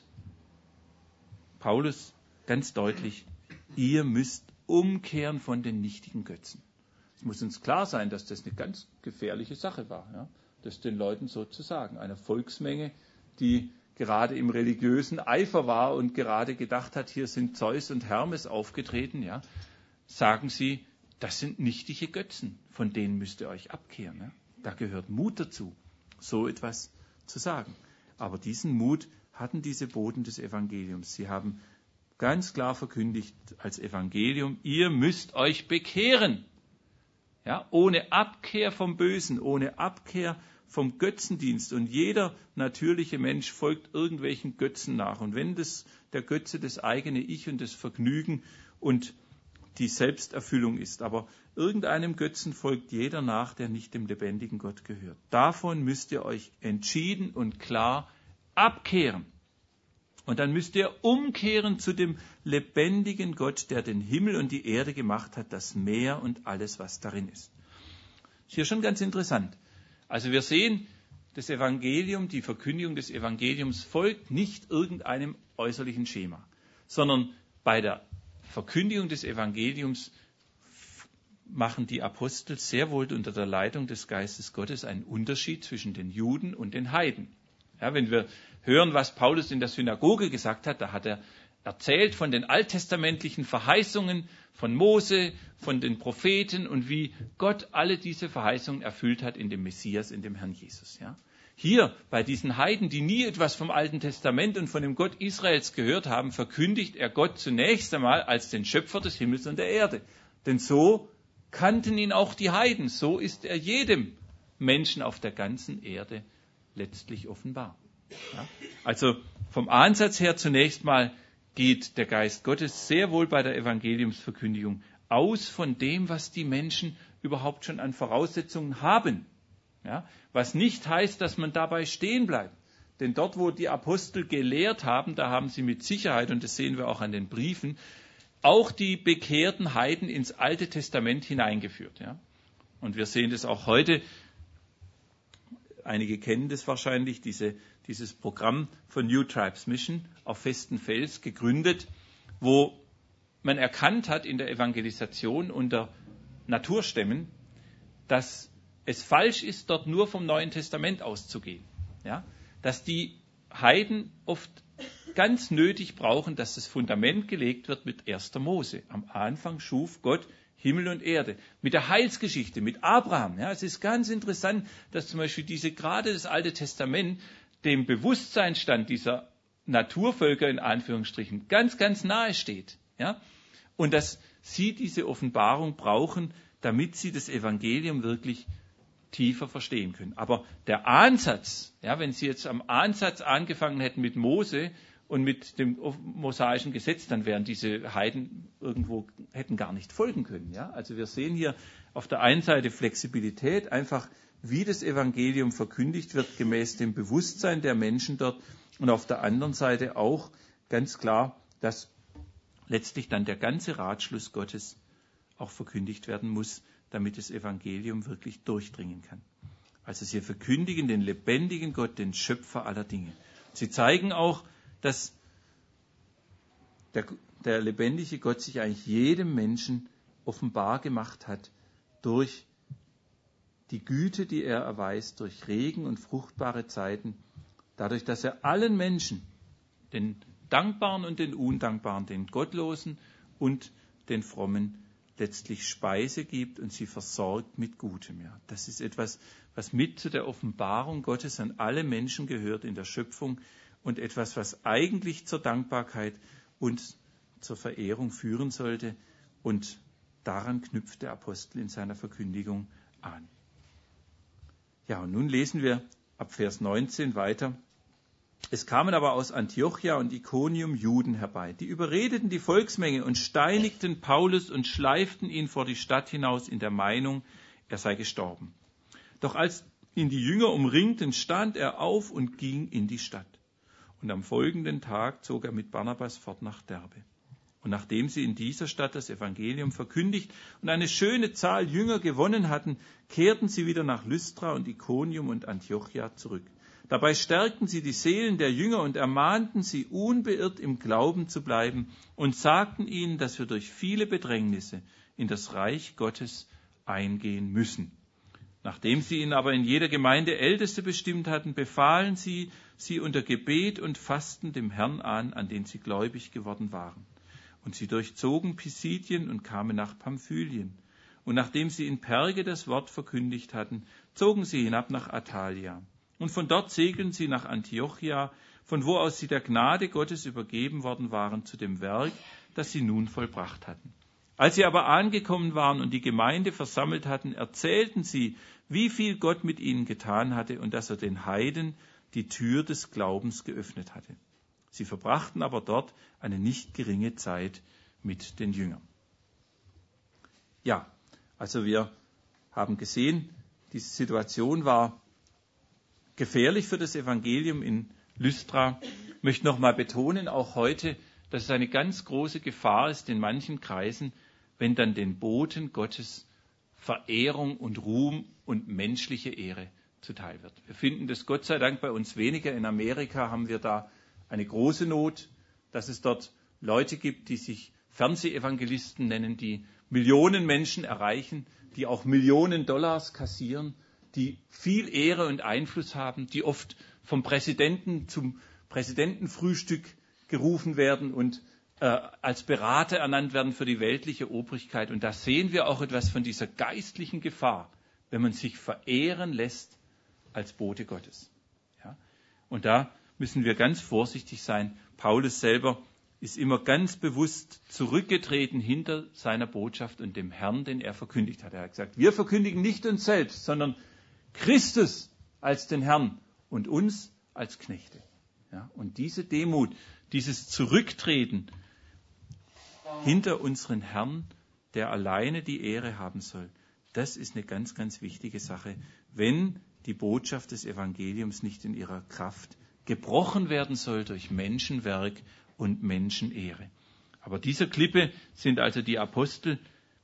Paulus ganz deutlich, ihr müsst umkehren von den nichtigen Götzen. Es muss uns klar sein, dass das eine ganz gefährliche Sache war, ja? Das den Leuten so zu sagen. Eine Volksmenge, die gerade im religiösen Eifer war und gerade gedacht hat, hier sind Zeus und Hermes aufgetreten, ja? Sagen sie, das sind nichtige Götzen, von denen müsst ihr euch abkehren. Ja? Da gehört Mut dazu, so etwas zu sagen. Aber diesen Mut hatten diese Boten des Evangeliums. Sie haben ganz klar verkündigt als Evangelium, ihr müsst euch bekehren. Ja, ohne Abkehr vom Bösen, ohne Abkehr vom Götzendienst. Und jeder natürliche Mensch folgt irgendwelchen Götzen nach. Und wenn das der Götze das eigene Ich und das Vergnügen und die Selbsterfüllung ist, aber irgendeinem Götzen folgt jeder nach, der nicht dem lebendigen Gott gehört. Davon müsst ihr euch entschieden und klar abkehren. Und dann müsst ihr umkehren zu dem lebendigen Gott, der den Himmel und die Erde gemacht hat, das Meer und alles, was darin ist. Ist hier schon ganz interessant. Also wir sehen, das Evangelium, die Verkündigung des Evangeliums folgt nicht irgendeinem äußerlichen Schema, sondern bei der Verkündigung des Evangeliums machen die Apostel sehr wohl unter der Leitung des Geistes Gottes einen Unterschied zwischen den Juden und den Heiden. Ja, wenn wir hören, was Paulus in der Synagoge gesagt hat, da hat er erzählt von den alttestamentlichen Verheißungen von Mose, von den Propheten und wie Gott alle diese Verheißungen erfüllt hat in dem Messias, in dem Herrn Jesus. Ja. Hier bei diesen Heiden, die nie etwas vom Alten Testament und von dem Gott Israels gehört haben, verkündigt er Gott zunächst einmal als den Schöpfer des Himmels und der Erde. Denn so kannten ihn auch die Heiden, so ist er jedem Menschen auf der ganzen Erde letztlich offenbar. Ja? Also vom Ansatz her zunächst mal geht der Geist Gottes sehr wohl bei der Evangeliumsverkündigung aus von dem, was die Menschen überhaupt schon an Voraussetzungen haben. Ja? Was nicht heißt, dass man dabei stehen bleibt. Denn dort, wo die Apostel gelehrt haben, da haben sie mit Sicherheit, und das sehen wir auch an den Briefen, auch die bekehrten Heiden ins Alte Testament hineingeführt. Ja? Und wir sehen das auch heute. Einige kennen das wahrscheinlich, dieses Programm von New Tribes Mission auf festem Fels gegründet, wo man erkannt hat in der Evangelisation unter Naturstämmen, dass es falsch ist, dort nur vom Neuen Testament auszugehen. Ja? Dass die Heiden oft ganz nötig brauchen, dass das Fundament gelegt wird mit 1. Mose. Am Anfang schuf Gott Himmel und Erde. Mit der Heilsgeschichte, mit Abraham. Ja, es ist ganz interessant, dass zum Beispiel gerade das Alte Testament dem Bewusstseinsstand dieser Naturvölker in Anführungsstrichen ganz, ganz nahe steht. Ja? Und dass sie diese Offenbarung brauchen, damit sie das Evangelium wirklich tiefer verstehen können. Aber der Ansatz, ja, wenn sie jetzt am Ansatz angefangen hätten mit Mose und mit dem mosaischen Gesetz, dann wären diese Heiden hätten gar nicht folgen können. Ja? Also wir sehen hier auf der einen Seite Flexibilität, einfach wie das Evangelium verkündigt wird, gemäß dem Bewusstsein der Menschen dort. Und auf der anderen Seite auch ganz klar, dass letztlich dann der ganze Ratschluss Gottes auch verkündigt werden muss, damit das Evangelium wirklich durchdringen kann. Also sie verkündigen den lebendigen Gott, den Schöpfer aller Dinge. Sie zeigen auch, dass der lebendige Gott sich eigentlich jedem Menschen offenbar gemacht hat durch die Güte, die er erweist, durch Regen und fruchtbare Zeiten, dadurch, dass er allen Menschen, den Dankbaren und den Undankbaren, den Gottlosen und den Frommen, letztlich Speise gibt und sie versorgt mit Gutem. Ja. Das ist etwas, was mit zu der Offenbarung Gottes an alle Menschen gehört in der Schöpfung und etwas, was eigentlich zur Dankbarkeit und zur Verehrung führen sollte. Und daran knüpft der Apostel in seiner Verkündigung an. Ja, und nun lesen wir ab Vers 19 weiter. Es kamen aber aus Antiochia und Ikonium Juden herbei. Die überredeten die Volksmenge und steinigten Paulus und schleiften ihn vor die Stadt hinaus in der Meinung, er sei gestorben. Doch als ihn die Jünger umringten, stand er auf und ging in die Stadt. Und am folgenden Tag zog er mit Barnabas fort nach Derbe. Und nachdem sie in dieser Stadt das Evangelium verkündigt und eine schöne Zahl Jünger gewonnen hatten, kehrten sie wieder nach Lystra und Ikonium und Antiochia zurück. Dabei stärkten sie die Seelen der Jünger und ermahnten sie, unbeirrt im Glauben zu bleiben und sagten ihnen, dass wir durch viele Bedrängnisse in das Reich Gottes eingehen müssen. Nachdem sie ihnen aber in jeder Gemeinde Älteste bestimmt hatten, befahlen sie unter Gebet und Fasten dem Herrn an den sie gläubig geworden waren. Und sie durchzogen Pisidien und kamen nach Pamphylien. Und nachdem sie in Perge das Wort verkündigt hatten, zogen sie hinab nach Attalia. Und von dort segelten sie nach Antiochia, von wo aus sie der Gnade Gottes übergeben worden waren zu dem Werk, das sie nun vollbracht hatten. Als sie aber angekommen waren und die Gemeinde versammelt hatten, erzählten sie, wie viel Gott mit ihnen getan hatte und dass er den Heiden die Tür des Glaubens geöffnet hatte. Sie verbrachten aber dort eine nicht geringe Zeit mit den Jüngern. Ja, also wir haben gesehen, diese Situation war gefährlich für das Evangelium in Lystra. Ich möchte nochmal betonen, auch heute, dass es eine ganz große Gefahr ist in manchen Kreisen, wenn dann den Boten Gottes Verehrung und Ruhm und menschliche Ehre zuteil wird. Wir finden das Gott sei Dank bei uns weniger. In Amerika haben wir da eine große Not, dass es dort Leute gibt, die sich Fernsehevangelisten nennen, die Millionen Menschen erreichen, die auch Millionen Dollars kassieren, die viel Ehre und Einfluss haben, die oft vom Präsidenten zum Präsidentenfrühstück gerufen werden und als Berater ernannt werden für die weltliche Obrigkeit. Und da sehen wir auch etwas von dieser geistlichen Gefahr, wenn man sich verehren lässt als Bote Gottes. Ja? Und da müssen wir ganz vorsichtig sein. Paulus selber ist immer ganz bewusst zurückgetreten hinter seiner Botschaft und dem Herrn, den er verkündigt hat. Er hat gesagt, wir verkündigen nicht uns selbst, sondern Christus als den Herrn und uns als Knechte. Ja? Und diese Demut, dieses Zurücktreten hinter unseren Herrn, der alleine die Ehre haben soll, das ist eine ganz, ganz wichtige Sache, wenn die Botschaft des Evangeliums nicht in ihrer Kraft gebrochen werden soll durch Menschenwerk und Menschenehre. Aber dieser Klippe sind also die Apostel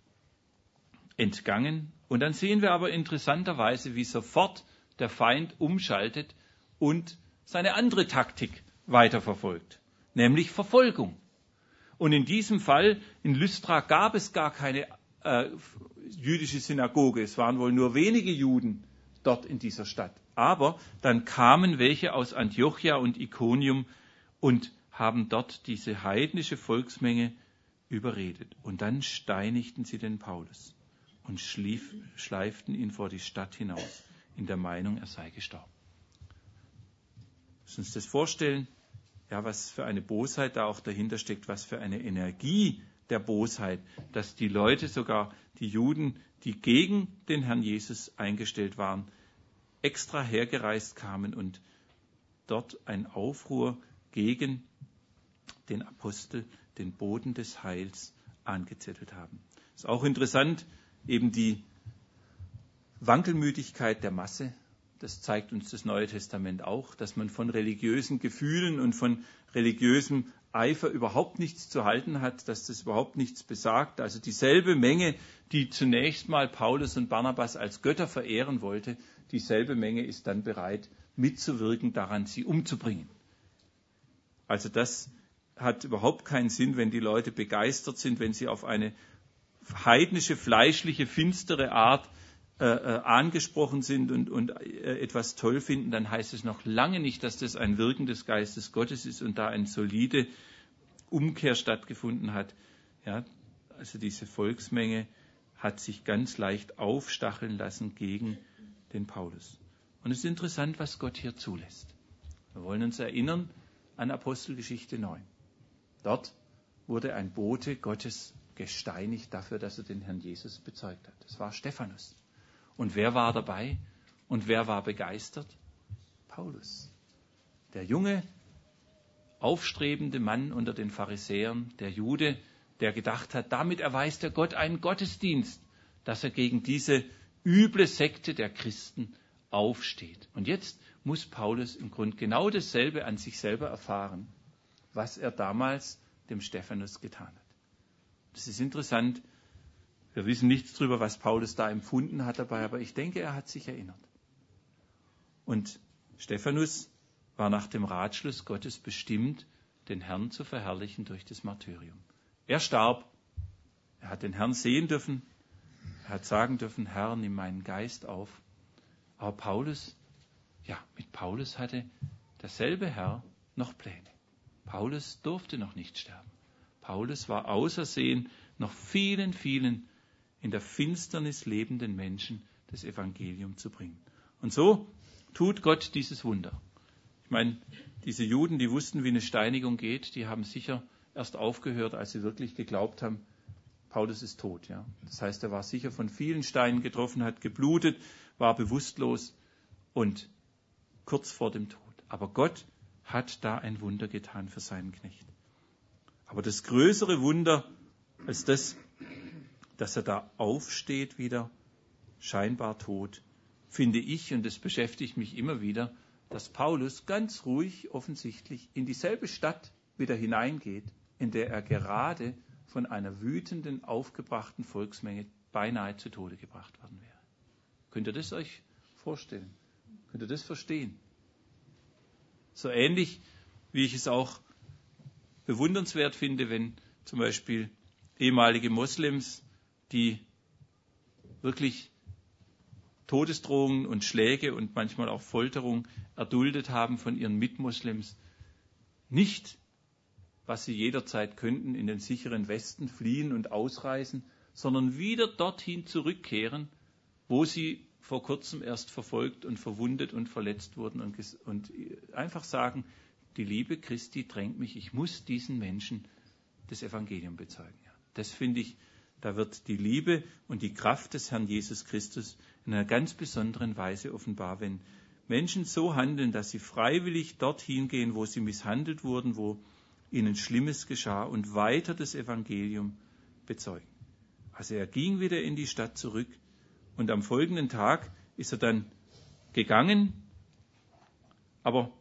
entgangen. Und dann sehen wir aber interessanterweise, wie sofort der Feind umschaltet und seine andere Taktik weiterverfolgt, nämlich Verfolgung. Und in diesem Fall, in Lystra, gab es gar keine jüdische Synagoge. Es waren wohl nur wenige Juden dort in dieser Stadt. Aber dann kamen welche aus Antiochia und Ikonium und haben dort diese heidnische Volksmenge überredet. Und dann steinigten sie den Paulus und schleiften ihn vor die Stadt hinaus, in der Meinung, er sei gestorben. Wir müssen uns das vorstellen, ja, was für eine Bosheit da auch dahinter steckt, was für eine Energie der Bosheit, dass die Leute, sogar die Juden, die gegen den Herrn Jesus eingestellt waren, extra hergereist kamen und dort ein Aufruhr gegen den Apostel, den Boten des Heils, angezettelt haben. Es ist auch interessant, eben die Wankelmütigkeit der Masse. Das zeigt uns das Neue Testament auch, dass man von religiösen Gefühlen und von religiösem Eifer überhaupt nichts zu halten hat, dass das überhaupt nichts besagt. Also dieselbe Menge, die zunächst mal Paulus und Barnabas als Götter verehren wollte, dieselbe Menge ist dann bereit, mitzuwirken daran, sie umzubringen. Also das hat überhaupt keinen Sinn, wenn die Leute begeistert sind, wenn sie auf eine heidnische, fleischliche, finstere Art angesprochen sind und etwas toll finden, dann heißt es noch lange nicht, dass das ein Wirken des Geistes Gottes ist und da eine solide Umkehr stattgefunden hat. Ja, also diese Volksmenge hat sich ganz leicht aufstacheln lassen gegen den Paulus. Und es ist interessant, was Gott hier zulässt. Wir wollen uns erinnern an Apostelgeschichte 9. Dort wurde ein Bote Gottes gesteinigt dafür, dass er den Herrn Jesus bezeugt hat. Das war Stephanus. Und wer war dabei? Und wer war begeistert? Paulus. Der junge, aufstrebende Mann unter den Pharisäern, der Jude, der gedacht hat, damit erweist er Gott einen Gottesdienst, dass er gegen diese üble Sekte der Christen aufsteht. Und jetzt muss Paulus im Grunde genau dasselbe an sich selber erfahren, was er damals dem Stephanus getan hat. Das ist interessant. Wir wissen nichts darüber, was Paulus da empfunden hat dabei, aber ich denke, er hat sich erinnert. Und Stephanus war nach dem Ratschluss Gottes bestimmt, den Herrn zu verherrlichen durch das Martyrium. Er starb. Er hat den Herrn sehen dürfen. Er hat sagen dürfen, Herr, nimm meinen Geist auf. Aber mit Paulus hatte derselbe Herr noch Pläne. Paulus durfte noch nicht sterben. Paulus war ausersehen, noch vielen, vielen in der Finsternis lebenden Menschen das Evangelium zu bringen. Und so tut Gott dieses Wunder. Ich meine, diese Juden, die wussten, wie eine Steinigung geht, die haben sicher erst aufgehört, als sie wirklich geglaubt haben, Paulus ist tot. Ja. Das heißt, er war sicher von vielen Steinen getroffen, hat geblutet, war bewusstlos und kurz vor dem Tod. Aber Gott hat da ein Wunder getan für seinen Knecht. Aber das größere Wunder als das, dass er da aufsteht wieder, scheinbar tot, finde ich, und das beschäftigt mich immer wieder, dass Paulus ganz ruhig offensichtlich in dieselbe Stadt wieder hineingeht, in der er gerade von einer wütenden, aufgebrachten Volksmenge beinahe zu Tode gebracht worden wäre. Könnt ihr das euch vorstellen? Könnt ihr das verstehen? So ähnlich, wie ich es auch bewundernswert finde, wenn zum Beispiel ehemalige Moslems, die wirklich Todesdrohungen und Schläge und manchmal auch Folterung erduldet haben von ihren Mitmoslems, nicht, was sie jederzeit könnten, in den sicheren Westen fliehen und ausreisen, sondern wieder dorthin zurückkehren, wo sie vor kurzem erst verfolgt und verwundet und verletzt wurden und einfach sagen, die Liebe Christi drängt mich, ich muss diesen Menschen das Evangelium bezeugen. Ja, das finde ich, da wird die Liebe und die Kraft des Herrn Jesus Christus in einer ganz besonderen Weise offenbar, wenn Menschen so handeln, dass sie freiwillig dorthin gehen, wo sie misshandelt wurden, wo ihnen Schlimmes geschah und weiter das Evangelium bezeugen. Also er ging wieder in die Stadt zurück und am folgenden Tag ist er dann gegangen, aber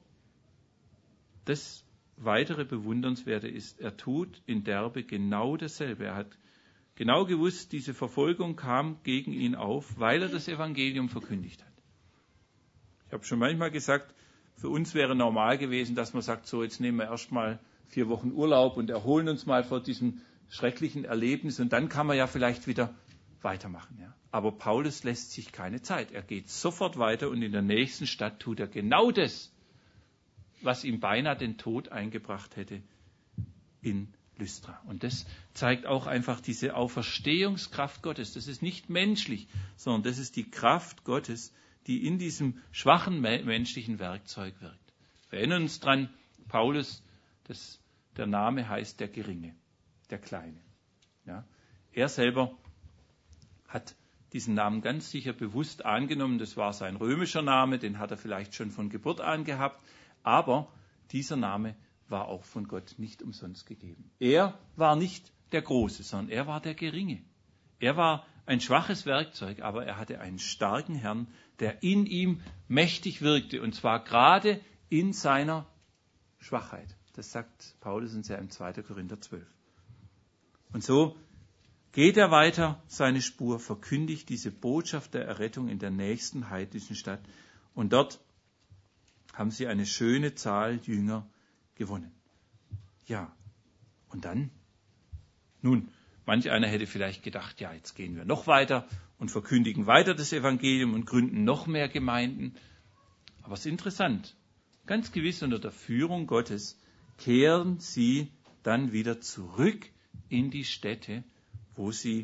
das weitere Bewundernswerte ist, er tut in Derbe genau dasselbe. Er hat genau gewusst, diese Verfolgung kam gegen ihn auf, weil er das Evangelium verkündigt hat. Ich habe schon manchmal gesagt, für uns wäre normal gewesen, dass man sagt, so jetzt nehmen wir erstmal 4 Wochen Urlaub und erholen uns mal vor diesem schrecklichen Erlebnis und dann kann man ja vielleicht wieder weitermachen. Ja. Aber Paulus lässt sich keine Zeit. Er geht sofort weiter und in der nächsten Stadt tut er genau das, was ihm beinahe den Tod eingebracht hätte in Lystra. Und das zeigt auch einfach diese Auferstehungskraft Gottes. Das ist nicht menschlich, sondern das ist die Kraft Gottes, die in diesem schwachen menschlichen Werkzeug wirkt. Wir erinnern uns dran, Paulus, der Name heißt der Geringe, der Kleine. Ja. Er selber hat diesen Namen ganz sicher bewusst angenommen. Das war sein römischer Name, den hat er vielleicht schon von Geburt an gehabt. Aber dieser Name war auch von Gott nicht umsonst gegeben. Er war nicht der Große, sondern er war der Geringe. Er war ein schwaches Werkzeug, aber er hatte einen starken Herrn, der in ihm mächtig wirkte, und zwar gerade in seiner Schwachheit. Das sagt Paulus uns ja im 2. Korinther 12. Und so geht er weiter seine Spur, verkündigt diese Botschaft der Errettung in der nächsten heidnischen Stadt. Und dort haben sie eine schöne Zahl Jünger gewonnen. Ja, und dann? Nun, manch einer hätte vielleicht gedacht, ja, jetzt gehen wir noch weiter und verkündigen weiter das Evangelium und gründen noch mehr Gemeinden. Aber es ist interessant, ganz gewiss unter der Führung Gottes kehren sie dann wieder zurück in die Städte, wo sie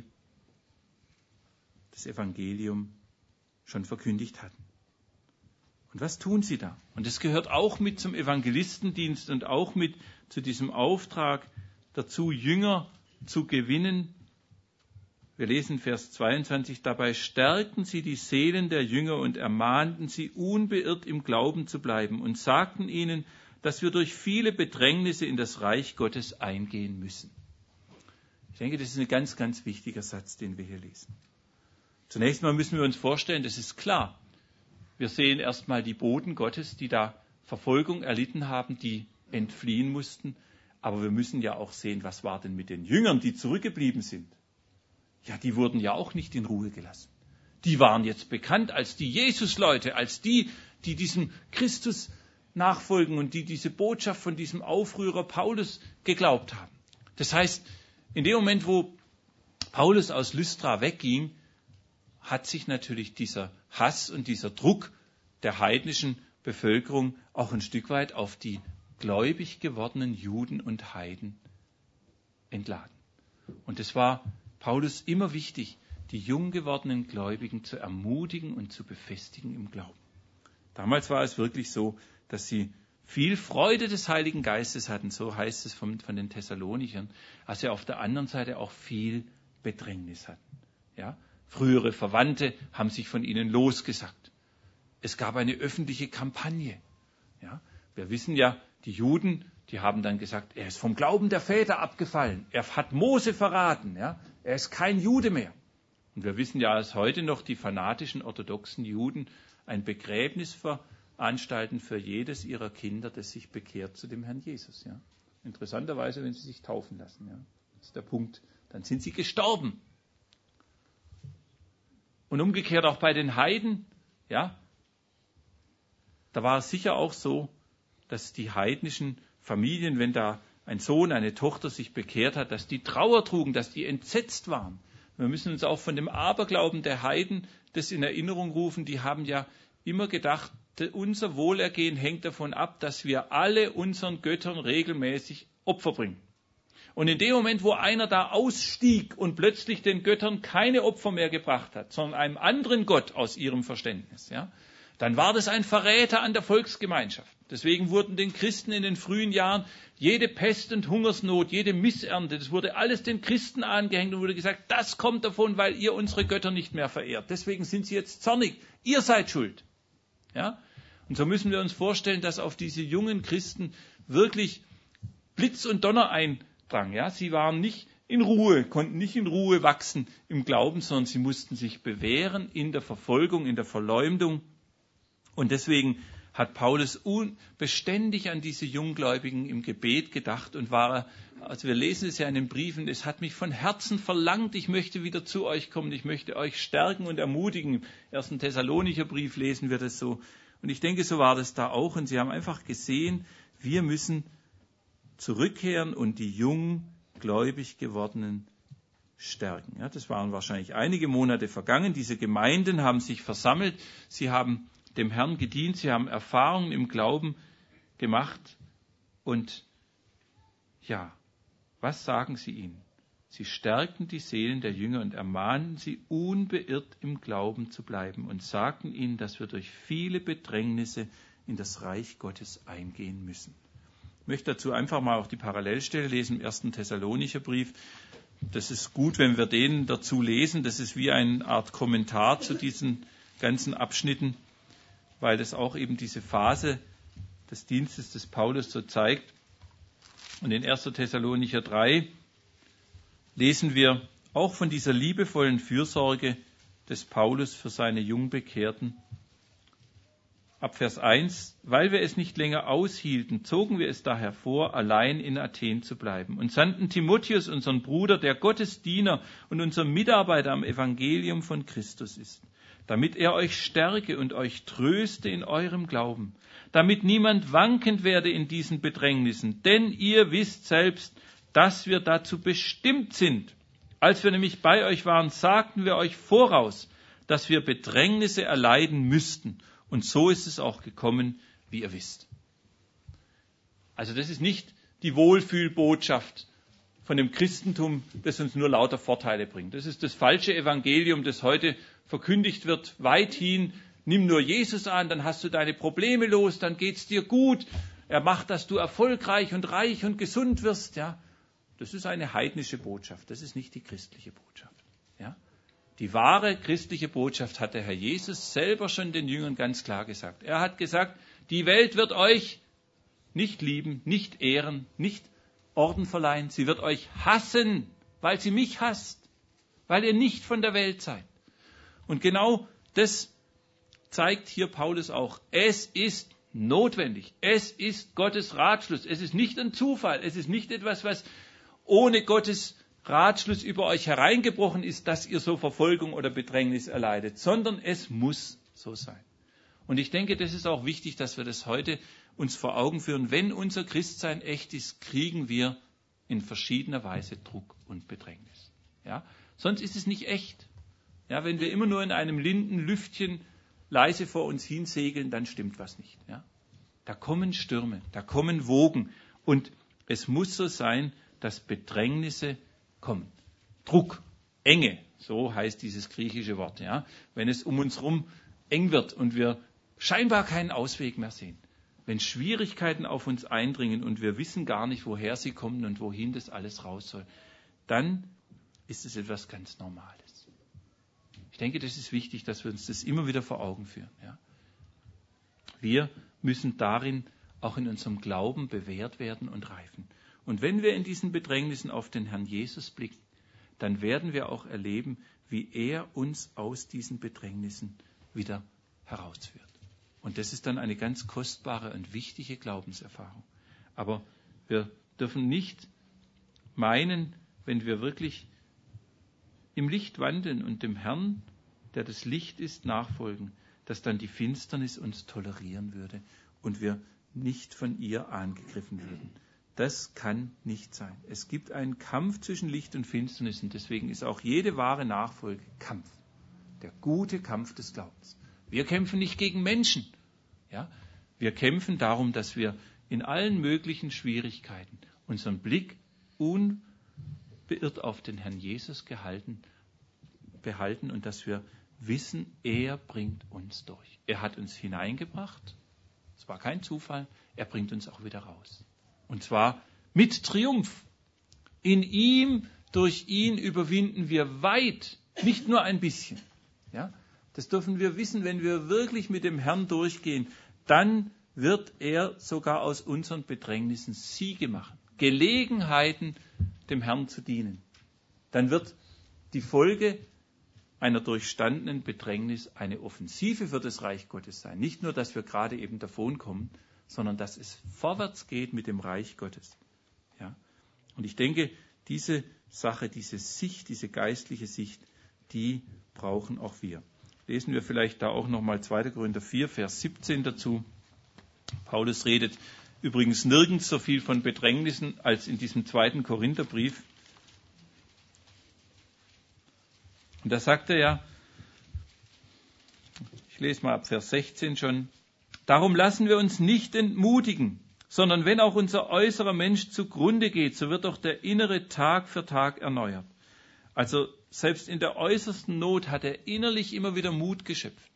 das Evangelium schon verkündigt hatten. Und was tun sie da? Und das gehört auch mit zum Evangelistendienst und auch mit zu diesem Auftrag dazu, Jünger zu gewinnen. Wir lesen Vers 22, dabei stärkten sie die Seelen der Jünger und ermahnten sie, unbeirrt im Glauben zu bleiben und sagten ihnen, dass wir durch viele Bedrängnisse in das Reich Gottes eingehen müssen. Ich denke, das ist ein ganz, ganz wichtiger Satz, den wir hier lesen. Zunächst mal müssen wir uns vorstellen, das ist klar. Wir sehen erstmal die Boten Gottes, die da Verfolgung erlitten haben, die entfliehen mussten. Aber wir müssen ja auch sehen, was war denn mit den Jüngern, die zurückgeblieben sind. Ja, die wurden ja auch nicht in Ruhe gelassen. Die waren jetzt bekannt als die Jesus-Leute, als die diesem Christus nachfolgen und die diese Botschaft von diesem Aufrührer Paulus geglaubt haben. Das heißt, in dem Moment, wo Paulus aus Lystra wegging, hat sich natürlich dieser Hass und dieser Druck der heidnischen Bevölkerung auch ein Stück weit auf die gläubig gewordenen Juden und Heiden entladen. Und es war Paulus immer wichtig, die jung gewordenen Gläubigen zu ermutigen und zu befestigen im Glauben. Damals war es wirklich so, dass sie viel Freude des Heiligen Geistes hatten, so heißt es von den Thessalonichern, als sie auf der anderen Seite auch viel Bedrängnis hatten. Ja? Frühere Verwandte haben sich von ihnen losgesagt. Es gab eine öffentliche Kampagne. Ja? Wir wissen ja, die Juden, die haben dann gesagt, er ist vom Glauben der Väter abgefallen. Er hat Mose verraten. Ja? Er ist kein Jude mehr. Und wir wissen ja, dass heute noch die fanatischen orthodoxen Juden ein Begräbnis veranstalten für jedes ihrer Kinder, das sich bekehrt zu dem Herrn Jesus. Ja? Interessanterweise, wenn sie sich taufen lassen. Ja? Das ist der Punkt. Dann sind sie gestorben. Und umgekehrt auch bei den Heiden, ja, da war es sicher auch so, dass die heidnischen Familien, wenn da ein Sohn, eine Tochter sich bekehrt hat, dass die Trauer trugen, dass die entsetzt waren. Wir müssen uns auch von dem Aberglauben der Heiden das in Erinnerung rufen. Die haben ja immer gedacht, unser Wohlergehen hängt davon ab, dass wir alle unseren Göttern regelmäßig Opfer bringen. Und in dem Moment, wo einer da ausstieg und plötzlich den Göttern keine Opfer mehr gebracht hat, sondern einem anderen Gott aus ihrem Verständnis, ja, dann war das ein Verräter an der Volksgemeinschaft. Deswegen wurden den Christen in den frühen Jahren jede Pest und Hungersnot, jede Missernte, das wurde alles den Christen angehängt und wurde gesagt, das kommt davon, weil ihr unsere Götter nicht mehr verehrt. Deswegen sind sie jetzt zornig. Ihr seid schuld. Ja? Und so müssen wir uns vorstellen, dass auf diese jungen Christen wirklich Blitz und Donner eindrang. Ja? Sie waren nicht in Ruhe, konnten nicht in Ruhe wachsen im Glauben, sondern sie mussten sich bewähren in der Verfolgung, in der Verleumdung. Und deswegen hat Paulus beständig an diese Junggläubigen im Gebet gedacht und also wir lesen es ja in den Briefen, es hat mich von Herzen verlangt, ich möchte wieder zu euch kommen, ich möchte euch stärken und ermutigen. Im 1. Thessalonicher Brief lesen wir das so. Und ich denke, so war das da auch. Und sie haben einfach gesehen, wir müssen zurückkehren und die junggläubig gewordenen stärken. Ja, das waren wahrscheinlich einige Monate vergangen. Diese Gemeinden haben sich versammelt, sie haben dem Herrn gedient, sie haben Erfahrungen im Glauben gemacht. Und ja, was sagen sie ihnen? Sie stärkten die Seelen der Jünger und ermahnten sie, unbeirrt im Glauben zu bleiben und sagten ihnen, dass wir durch viele Bedrängnisse in das Reich Gottes eingehen müssen. Ich möchte dazu einfach mal auch die Parallelstelle lesen im 1. Thessalonicher Brief. Das ist gut, wenn wir den dazu lesen. Das ist wie eine Art Kommentar zu diesen ganzen Abschnitten, weil das auch eben diese Phase des Dienstes des Paulus so zeigt. Und in 1. Thessalonicher 3 lesen wir auch von dieser liebevollen Fürsorge des Paulus für seine Jungbekehrten. Ab Vers 1, weil wir es nicht länger aushielten, zogen wir es daher vor, allein in Athen zu bleiben und sandten Timotheus, unseren Bruder, der Gottes Diener und unser Mitarbeiter am Evangelium von Christus ist, damit er euch stärke und euch tröste in eurem Glauben, damit niemand wankend werde in diesen Bedrängnissen, denn ihr wisst selbst, dass wir dazu bestimmt sind. Als wir nämlich bei euch waren, sagten wir euch voraus, dass wir Bedrängnisse erleiden müssten. Und so ist es auch gekommen, wie ihr wisst. Also das ist nicht die Wohlfühlbotschaft von dem Christentum, das uns nur lauter Vorteile bringt. Das ist das falsche Evangelium, das heute verkündigt wird, weithin. Nimm nur Jesus an, dann hast du deine Probleme los, dann geht's dir gut. Er macht, dass du erfolgreich und reich und gesund wirst. Ja, das ist eine heidnische Botschaft. Das ist nicht die christliche Botschaft. Ja, die wahre christliche Botschaft hat der Herr Jesus selber schon den Jüngern ganz klar gesagt. Er hat gesagt, die Welt wird euch nicht lieben, nicht ehren, nicht Orden verleihen. Sie wird euch hassen, weil sie mich hasst, weil ihr nicht von der Welt seid. Und genau das zeigt hier Paulus auch. Es ist notwendig. Es ist Gottes Ratschluss. Es ist nicht ein Zufall. Es ist nicht etwas, was ohne Gottes Ratschluss über euch hereingebrochen ist, dass ihr so Verfolgung oder Bedrängnis erleidet, sondern es muss so sein. Und ich denke, das ist auch wichtig, dass wir das heute uns vor Augen führen. Wenn unser Christsein echt ist, kriegen wir in verschiedener Weise Druck und Bedrängnis. Ja? Sonst ist es nicht echt. Ja, wenn wir immer nur in einem Lindenlüftchen leise vor uns hinsegeln, dann stimmt was nicht. Ja? Da kommen Stürme, da kommen Wogen. Und es muss so sein, dass Bedrängnisse kommen. Druck, Enge, so heißt dieses griechische Wort. Ja? Wenn es um uns herum eng wird und wir scheinbar keinen Ausweg mehr sehen. Wenn Schwierigkeiten auf uns eindringen und wir wissen gar nicht, woher sie kommen und wohin das alles raus soll, dann ist es etwas ganz Normales. Ich denke, das ist wichtig, dass wir uns das immer wieder vor Augen führen. Ja? Wir müssen darin auch in unserem Glauben bewährt werden und reifen. Und wenn wir in diesen Bedrängnissen auf den Herrn Jesus blicken, dann werden wir auch erleben, wie er uns aus diesen Bedrängnissen wieder herausführt. Und das ist dann eine ganz kostbare und wichtige Glaubenserfahrung. Aber wir dürfen nicht meinen, wenn wir wirklich im Licht wandeln und dem Herrn, der das Licht ist, nachfolgen, dass dann die Finsternis uns tolerieren würde und wir nicht von ihr angegriffen würden. Das kann nicht sein. Es gibt einen Kampf zwischen Licht und Finsternis und deswegen ist auch jede wahre Nachfolge Kampf. Der gute Kampf des Glaubens. Wir kämpfen nicht gegen Menschen. Ja? Wir kämpfen darum, dass wir in allen möglichen Schwierigkeiten unseren Blick unbeirrt auf den Herrn Jesus behalten und dass wir wissen, er bringt uns durch. Er hat uns hineingebracht. Es war kein Zufall. Er bringt uns auch wieder raus. Und zwar mit Triumph. In ihm, durch ihn überwinden wir weit, nicht nur ein bisschen. Ja? Das dürfen wir wissen, wenn wir wirklich mit dem Herrn durchgehen, dann wird er sogar aus unseren Bedrängnissen Siege machen. Gelegenheiten, dem Herrn zu dienen. Dann wird die Folge einer durchstandenen Bedrängnis eine Offensive für das Reich Gottes sein. Nicht nur, dass wir gerade eben davonkommen, sondern dass es vorwärts geht mit dem Reich Gottes. Ja? Und ich denke, diese Sache, diese Sicht, diese geistliche Sicht, die brauchen auch wir. Lesen wir vielleicht da auch nochmal 2. Korinther 4, Vers 17 dazu. Paulus redet übrigens nirgends so viel von Bedrängnissen als in diesem 2. Korintherbrief. Und da sagt er ja, ich lese mal ab Vers 16 schon, darum lassen wir uns nicht entmutigen, sondern wenn auch unser äußerer Mensch zugrunde geht, so wird doch der innere Tag für Tag erneuert. Also selbst in der äußersten Not hat er innerlich immer wieder Mut geschöpft.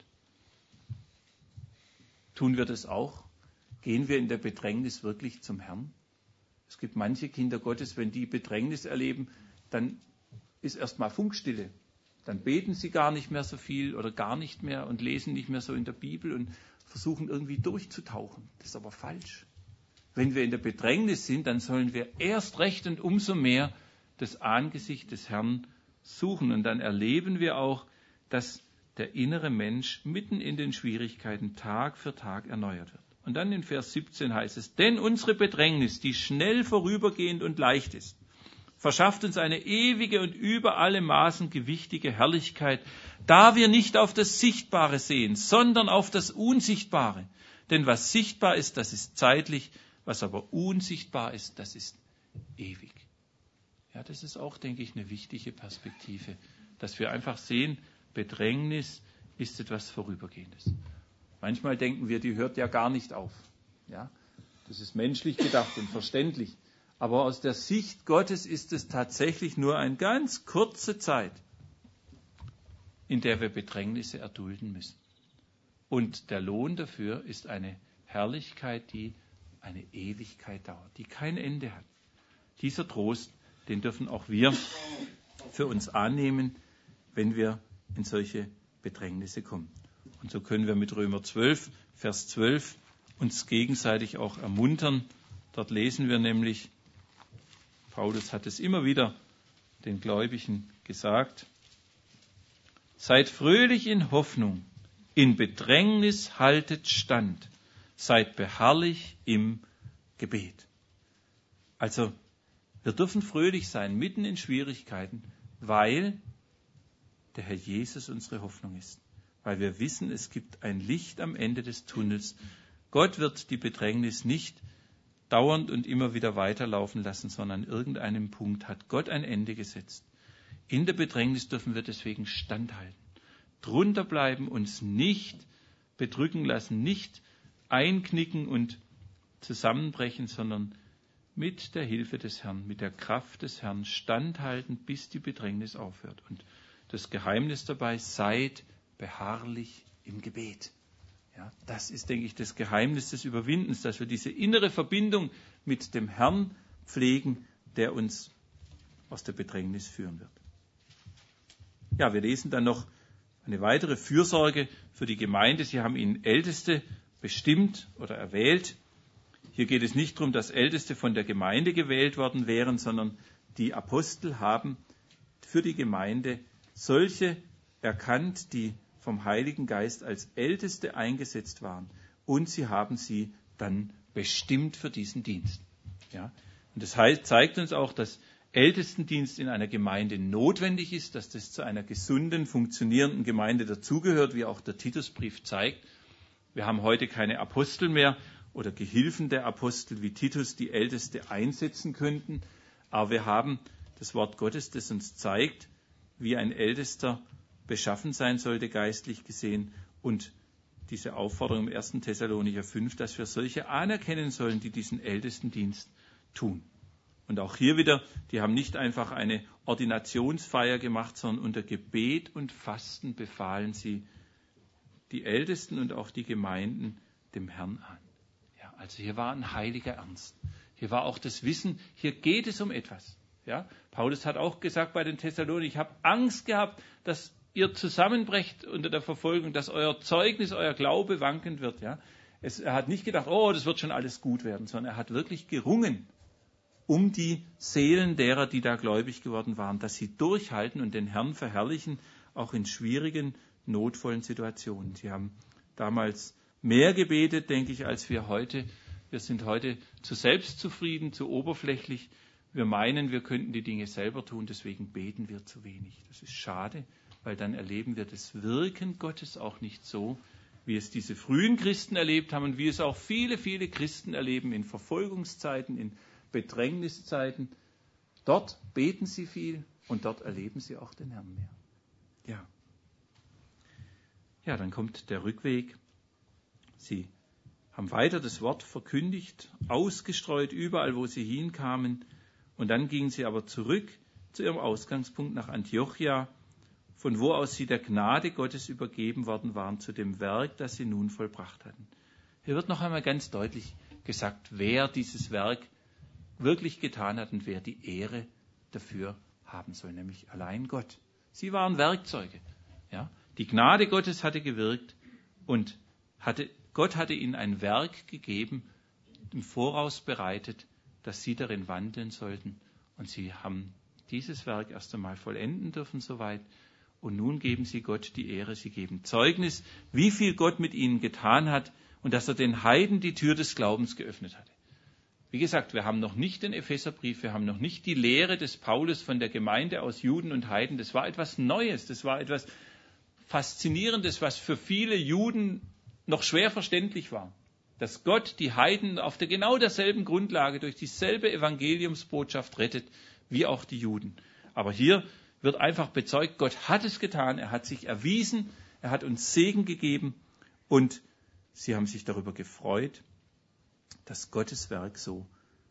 Tun wir das auch? Gehen wir in der Bedrängnis wirklich zum Herrn? Es gibt manche Kinder Gottes, wenn die Bedrängnis erleben, dann ist erstmal Funkstille. Dann beten sie gar nicht mehr so viel oder gar nicht mehr und lesen nicht mehr so in der Bibel und versuchen irgendwie durchzutauchen. Das ist aber falsch. Wenn wir in der Bedrängnis sind, dann sollen wir erst recht und umso mehr das Angesicht des Herrn suchen. Und dann erleben wir auch, dass der innere Mensch mitten in den Schwierigkeiten Tag für Tag erneuert wird. Und dann in Vers 17 heißt es, denn unsere Bedrängnis, die schnell vorübergehend und leicht ist, verschafft uns eine ewige und über alle Maßen gewichtige Herrlichkeit, da wir nicht auf das Sichtbare sehen, sondern auf das Unsichtbare. Denn was sichtbar ist, das ist zeitlich, was aber unsichtbar ist, das ist ewig. Ja, das ist auch, denke ich, eine wichtige Perspektive, dass wir einfach sehen, Bedrängnis ist etwas Vorübergehendes. Manchmal denken wir, die hört ja gar nicht auf. Ja, das ist menschlich gedacht und verständlich. Aber aus der Sicht Gottes ist es tatsächlich nur eine ganz kurze Zeit, in der wir Bedrängnisse erdulden müssen. Und der Lohn dafür ist eine Herrlichkeit, die eine Ewigkeit dauert, die kein Ende hat. Dieser Trost, den dürfen auch wir für uns annehmen, wenn wir in solche Bedrängnisse kommen. Und so können wir mit Römer 12, Vers 12 uns gegenseitig auch ermuntern. Dort lesen wir nämlich, Paulus hat es immer wieder den Gläubigen gesagt, Seid fröhlich in Hoffnung, in Bedrängnis haltet stand, seid beharrlich im Gebet. Also, wir dürfen fröhlich sein, mitten in Schwierigkeiten, weil der Herr Jesus unsere Hoffnung ist. Weil wir wissen, es gibt ein Licht am Ende des Tunnels. Gott wird die Bedrängnis nicht dauernd und immer wieder weiterlaufen lassen, sondern an irgendeinem Punkt hat Gott ein Ende gesetzt. In der Bedrängnis dürfen wir deswegen standhalten. Drunter bleiben, uns nicht bedrücken lassen, nicht einknicken und zusammenbrechen, sondern mit der Hilfe des Herrn, mit der Kraft des Herrn standhalten, bis die Bedrängnis aufhört. Und das Geheimnis dabei, seid beharrlich im Gebet. Ja, das ist, denke ich, das Geheimnis des Überwindens, dass wir diese innere Verbindung mit dem Herrn pflegen, der uns aus der Bedrängnis führen wird. Ja, wir lesen dann noch eine weitere Fürsorge für die Gemeinde. Sie haben ihnen Älteste bestimmt oder erwählt. Hier geht es nicht darum, dass Älteste von der Gemeinde gewählt worden wären, sondern die Apostel haben für die Gemeinde solche erkannt, die vom Heiligen Geist als Älteste eingesetzt waren. Und sie haben sie dann bestimmt für diesen Dienst. Ja? Und das zeigt uns auch, dass Ältestendienst in einer Gemeinde notwendig ist, dass das zu einer gesunden, funktionierenden Gemeinde dazugehört, wie auch der Titusbrief zeigt. Wir haben heute keine Apostel mehr oder Gehilfen der Apostel wie Titus, die Älteste einsetzen könnten. Aber wir haben das Wort Gottes, das uns zeigt, wie ein Ältester beschaffen sein sollte, geistlich gesehen. Und diese Aufforderung im 1. Thessalonicher 5, dass wir solche anerkennen sollen, die diesen Ältestendienst tun. Und auch hier wieder, die haben nicht einfach eine Ordinationsfeier gemacht, sondern unter Gebet und Fasten befahlen sie die Ältesten und auch die Gemeinden dem Herrn an. Ja, also hier war ein heiliger Ernst. Hier war auch das Wissen, hier geht es um etwas. Ja, Paulus hat auch gesagt bei den Thessalonichern, ich habe Angst gehabt, dass ihr zusammenbrecht unter der Verfolgung, dass euer Zeugnis, euer Glaube wankend wird. Ja, er hat nicht gedacht, oh, das wird schon alles gut werden, sondern er hat wirklich gerungen um die Seelen derer, die da gläubig geworden waren, dass sie durchhalten und den Herrn verherrlichen, auch in schwierigen, notvollen Situationen. Sie haben damals mehr gebetet, denke ich, als wir heute. Wir sind heute zu selbstzufrieden, zu oberflächlich. Wir meinen, wir könnten die Dinge selber tun, deswegen beten wir zu wenig. Das ist schade, weil dann erleben wir das Wirken Gottes auch nicht so, wie es diese frühen Christen erlebt haben und wie es auch viele, viele Christen erleben in Verfolgungszeiten, in Bedrängniszeiten. Dort beten sie viel und dort erleben sie auch den Herrn mehr. Ja, dann kommt der Rückweg. Sie haben weiter das Wort verkündigt, ausgestreut überall, wo sie hinkamen. Und dann gingen sie aber zurück zu ihrem Ausgangspunkt nach Antiochia, von wo aus sie der Gnade Gottes übergeben worden waren zu dem Werk, das sie nun vollbracht hatten. Hier wird noch einmal ganz deutlich gesagt, wer dieses Werk wirklich getan hat und wer die Ehre dafür haben soll, nämlich allein Gott. Sie waren Werkzeuge. Ja? Die Gnade Gottes hatte gewirkt und Gott hatte ihnen ein Werk gegeben, im Voraus bereitet, dass sie darin wandeln sollten. Und sie haben dieses Werk erst einmal vollenden dürfen soweit. Und nun geben sie Gott die Ehre, sie geben Zeugnis, wie viel Gott mit ihnen getan hat und dass er den Heiden die Tür des Glaubens geöffnet hatte. Wie gesagt, wir haben noch nicht den Epheserbrief, wir haben noch nicht die Lehre des Paulus von der Gemeinde aus Juden und Heiden. Das war etwas Neues, das war etwas Faszinierendes, was für viele Juden noch schwer verständlich war. Dass Gott die Heiden auf der genau derselben Grundlage durch dieselbe Evangeliumsbotschaft rettet, wie auch die Juden. Aber hier wird einfach bezeugt, Gott hat es getan, er hat sich erwiesen, er hat uns Segen gegeben und sie haben sich darüber gefreut, dass Gottes Werk so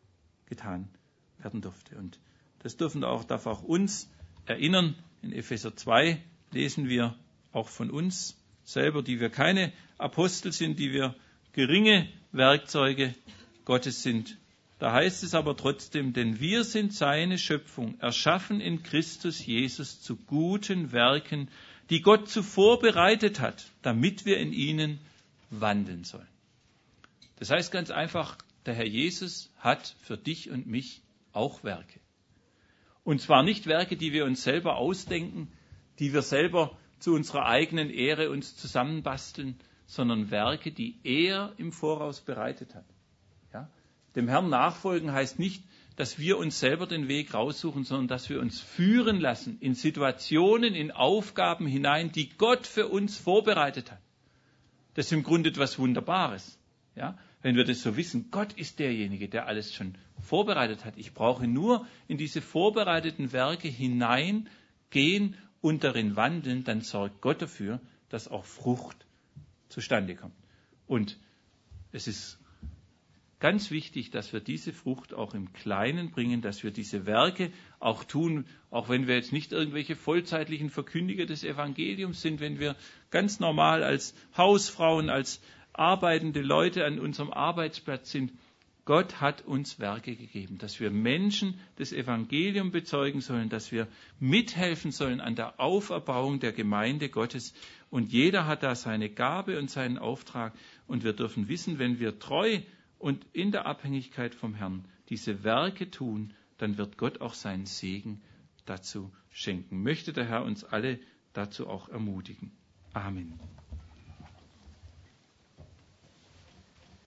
getan werden durfte. Und das darf auch uns erinnern. In Epheser 2 lesen wir auch von uns selber, die wir keine Apostel sind, die wir geringe Werkzeuge Gottes sind. Da heißt es aber trotzdem, denn wir sind seine Schöpfung, erschaffen in Christus Jesus zu guten Werken, die Gott zuvor bereitet hat, damit wir in ihnen wandeln sollen. Das heißt ganz einfach, der Herr Jesus hat für dich und mich auch Werke. Und zwar nicht Werke, die wir uns selber ausdenken, die wir selber zu unserer eigenen Ehre uns zusammenbasteln, sondern Werke, die er im Voraus bereitet hat. Ja? Dem Herrn nachfolgen heißt nicht, dass wir uns selber den Weg raussuchen, sondern dass wir uns führen lassen in Situationen, in Aufgaben hinein, die Gott für uns vorbereitet hat. Das ist im Grunde etwas Wunderbares. Ja? Wenn wir das so wissen, Gott ist derjenige, der alles schon vorbereitet hat. Ich brauche nur in diese vorbereiteten Werke hineingehen und darin wandeln, dann sorgt Gott dafür, dass auch Frucht zustande kommt. Und es ist ganz wichtig, dass wir diese Frucht auch im Kleinen bringen, dass wir diese Werke auch tun, auch wenn wir jetzt nicht irgendwelche vollzeitlichen Verkündiger des Evangeliums sind, wenn wir ganz normal als Hausfrauen, als arbeitende Leute an unserem Arbeitsplatz sind. Gott hat uns Werke gegeben, dass wir Menschen das Evangelium bezeugen sollen, dass wir mithelfen sollen an der Auferbauung der Gemeinde Gottes. Und jeder hat da seine Gabe und seinen Auftrag. Und wir dürfen wissen, wenn wir treu und in der Abhängigkeit vom Herrn diese Werke tun, dann wird Gott auch seinen Segen dazu schenken. Möchte der Herr uns alle dazu auch ermutigen. Amen.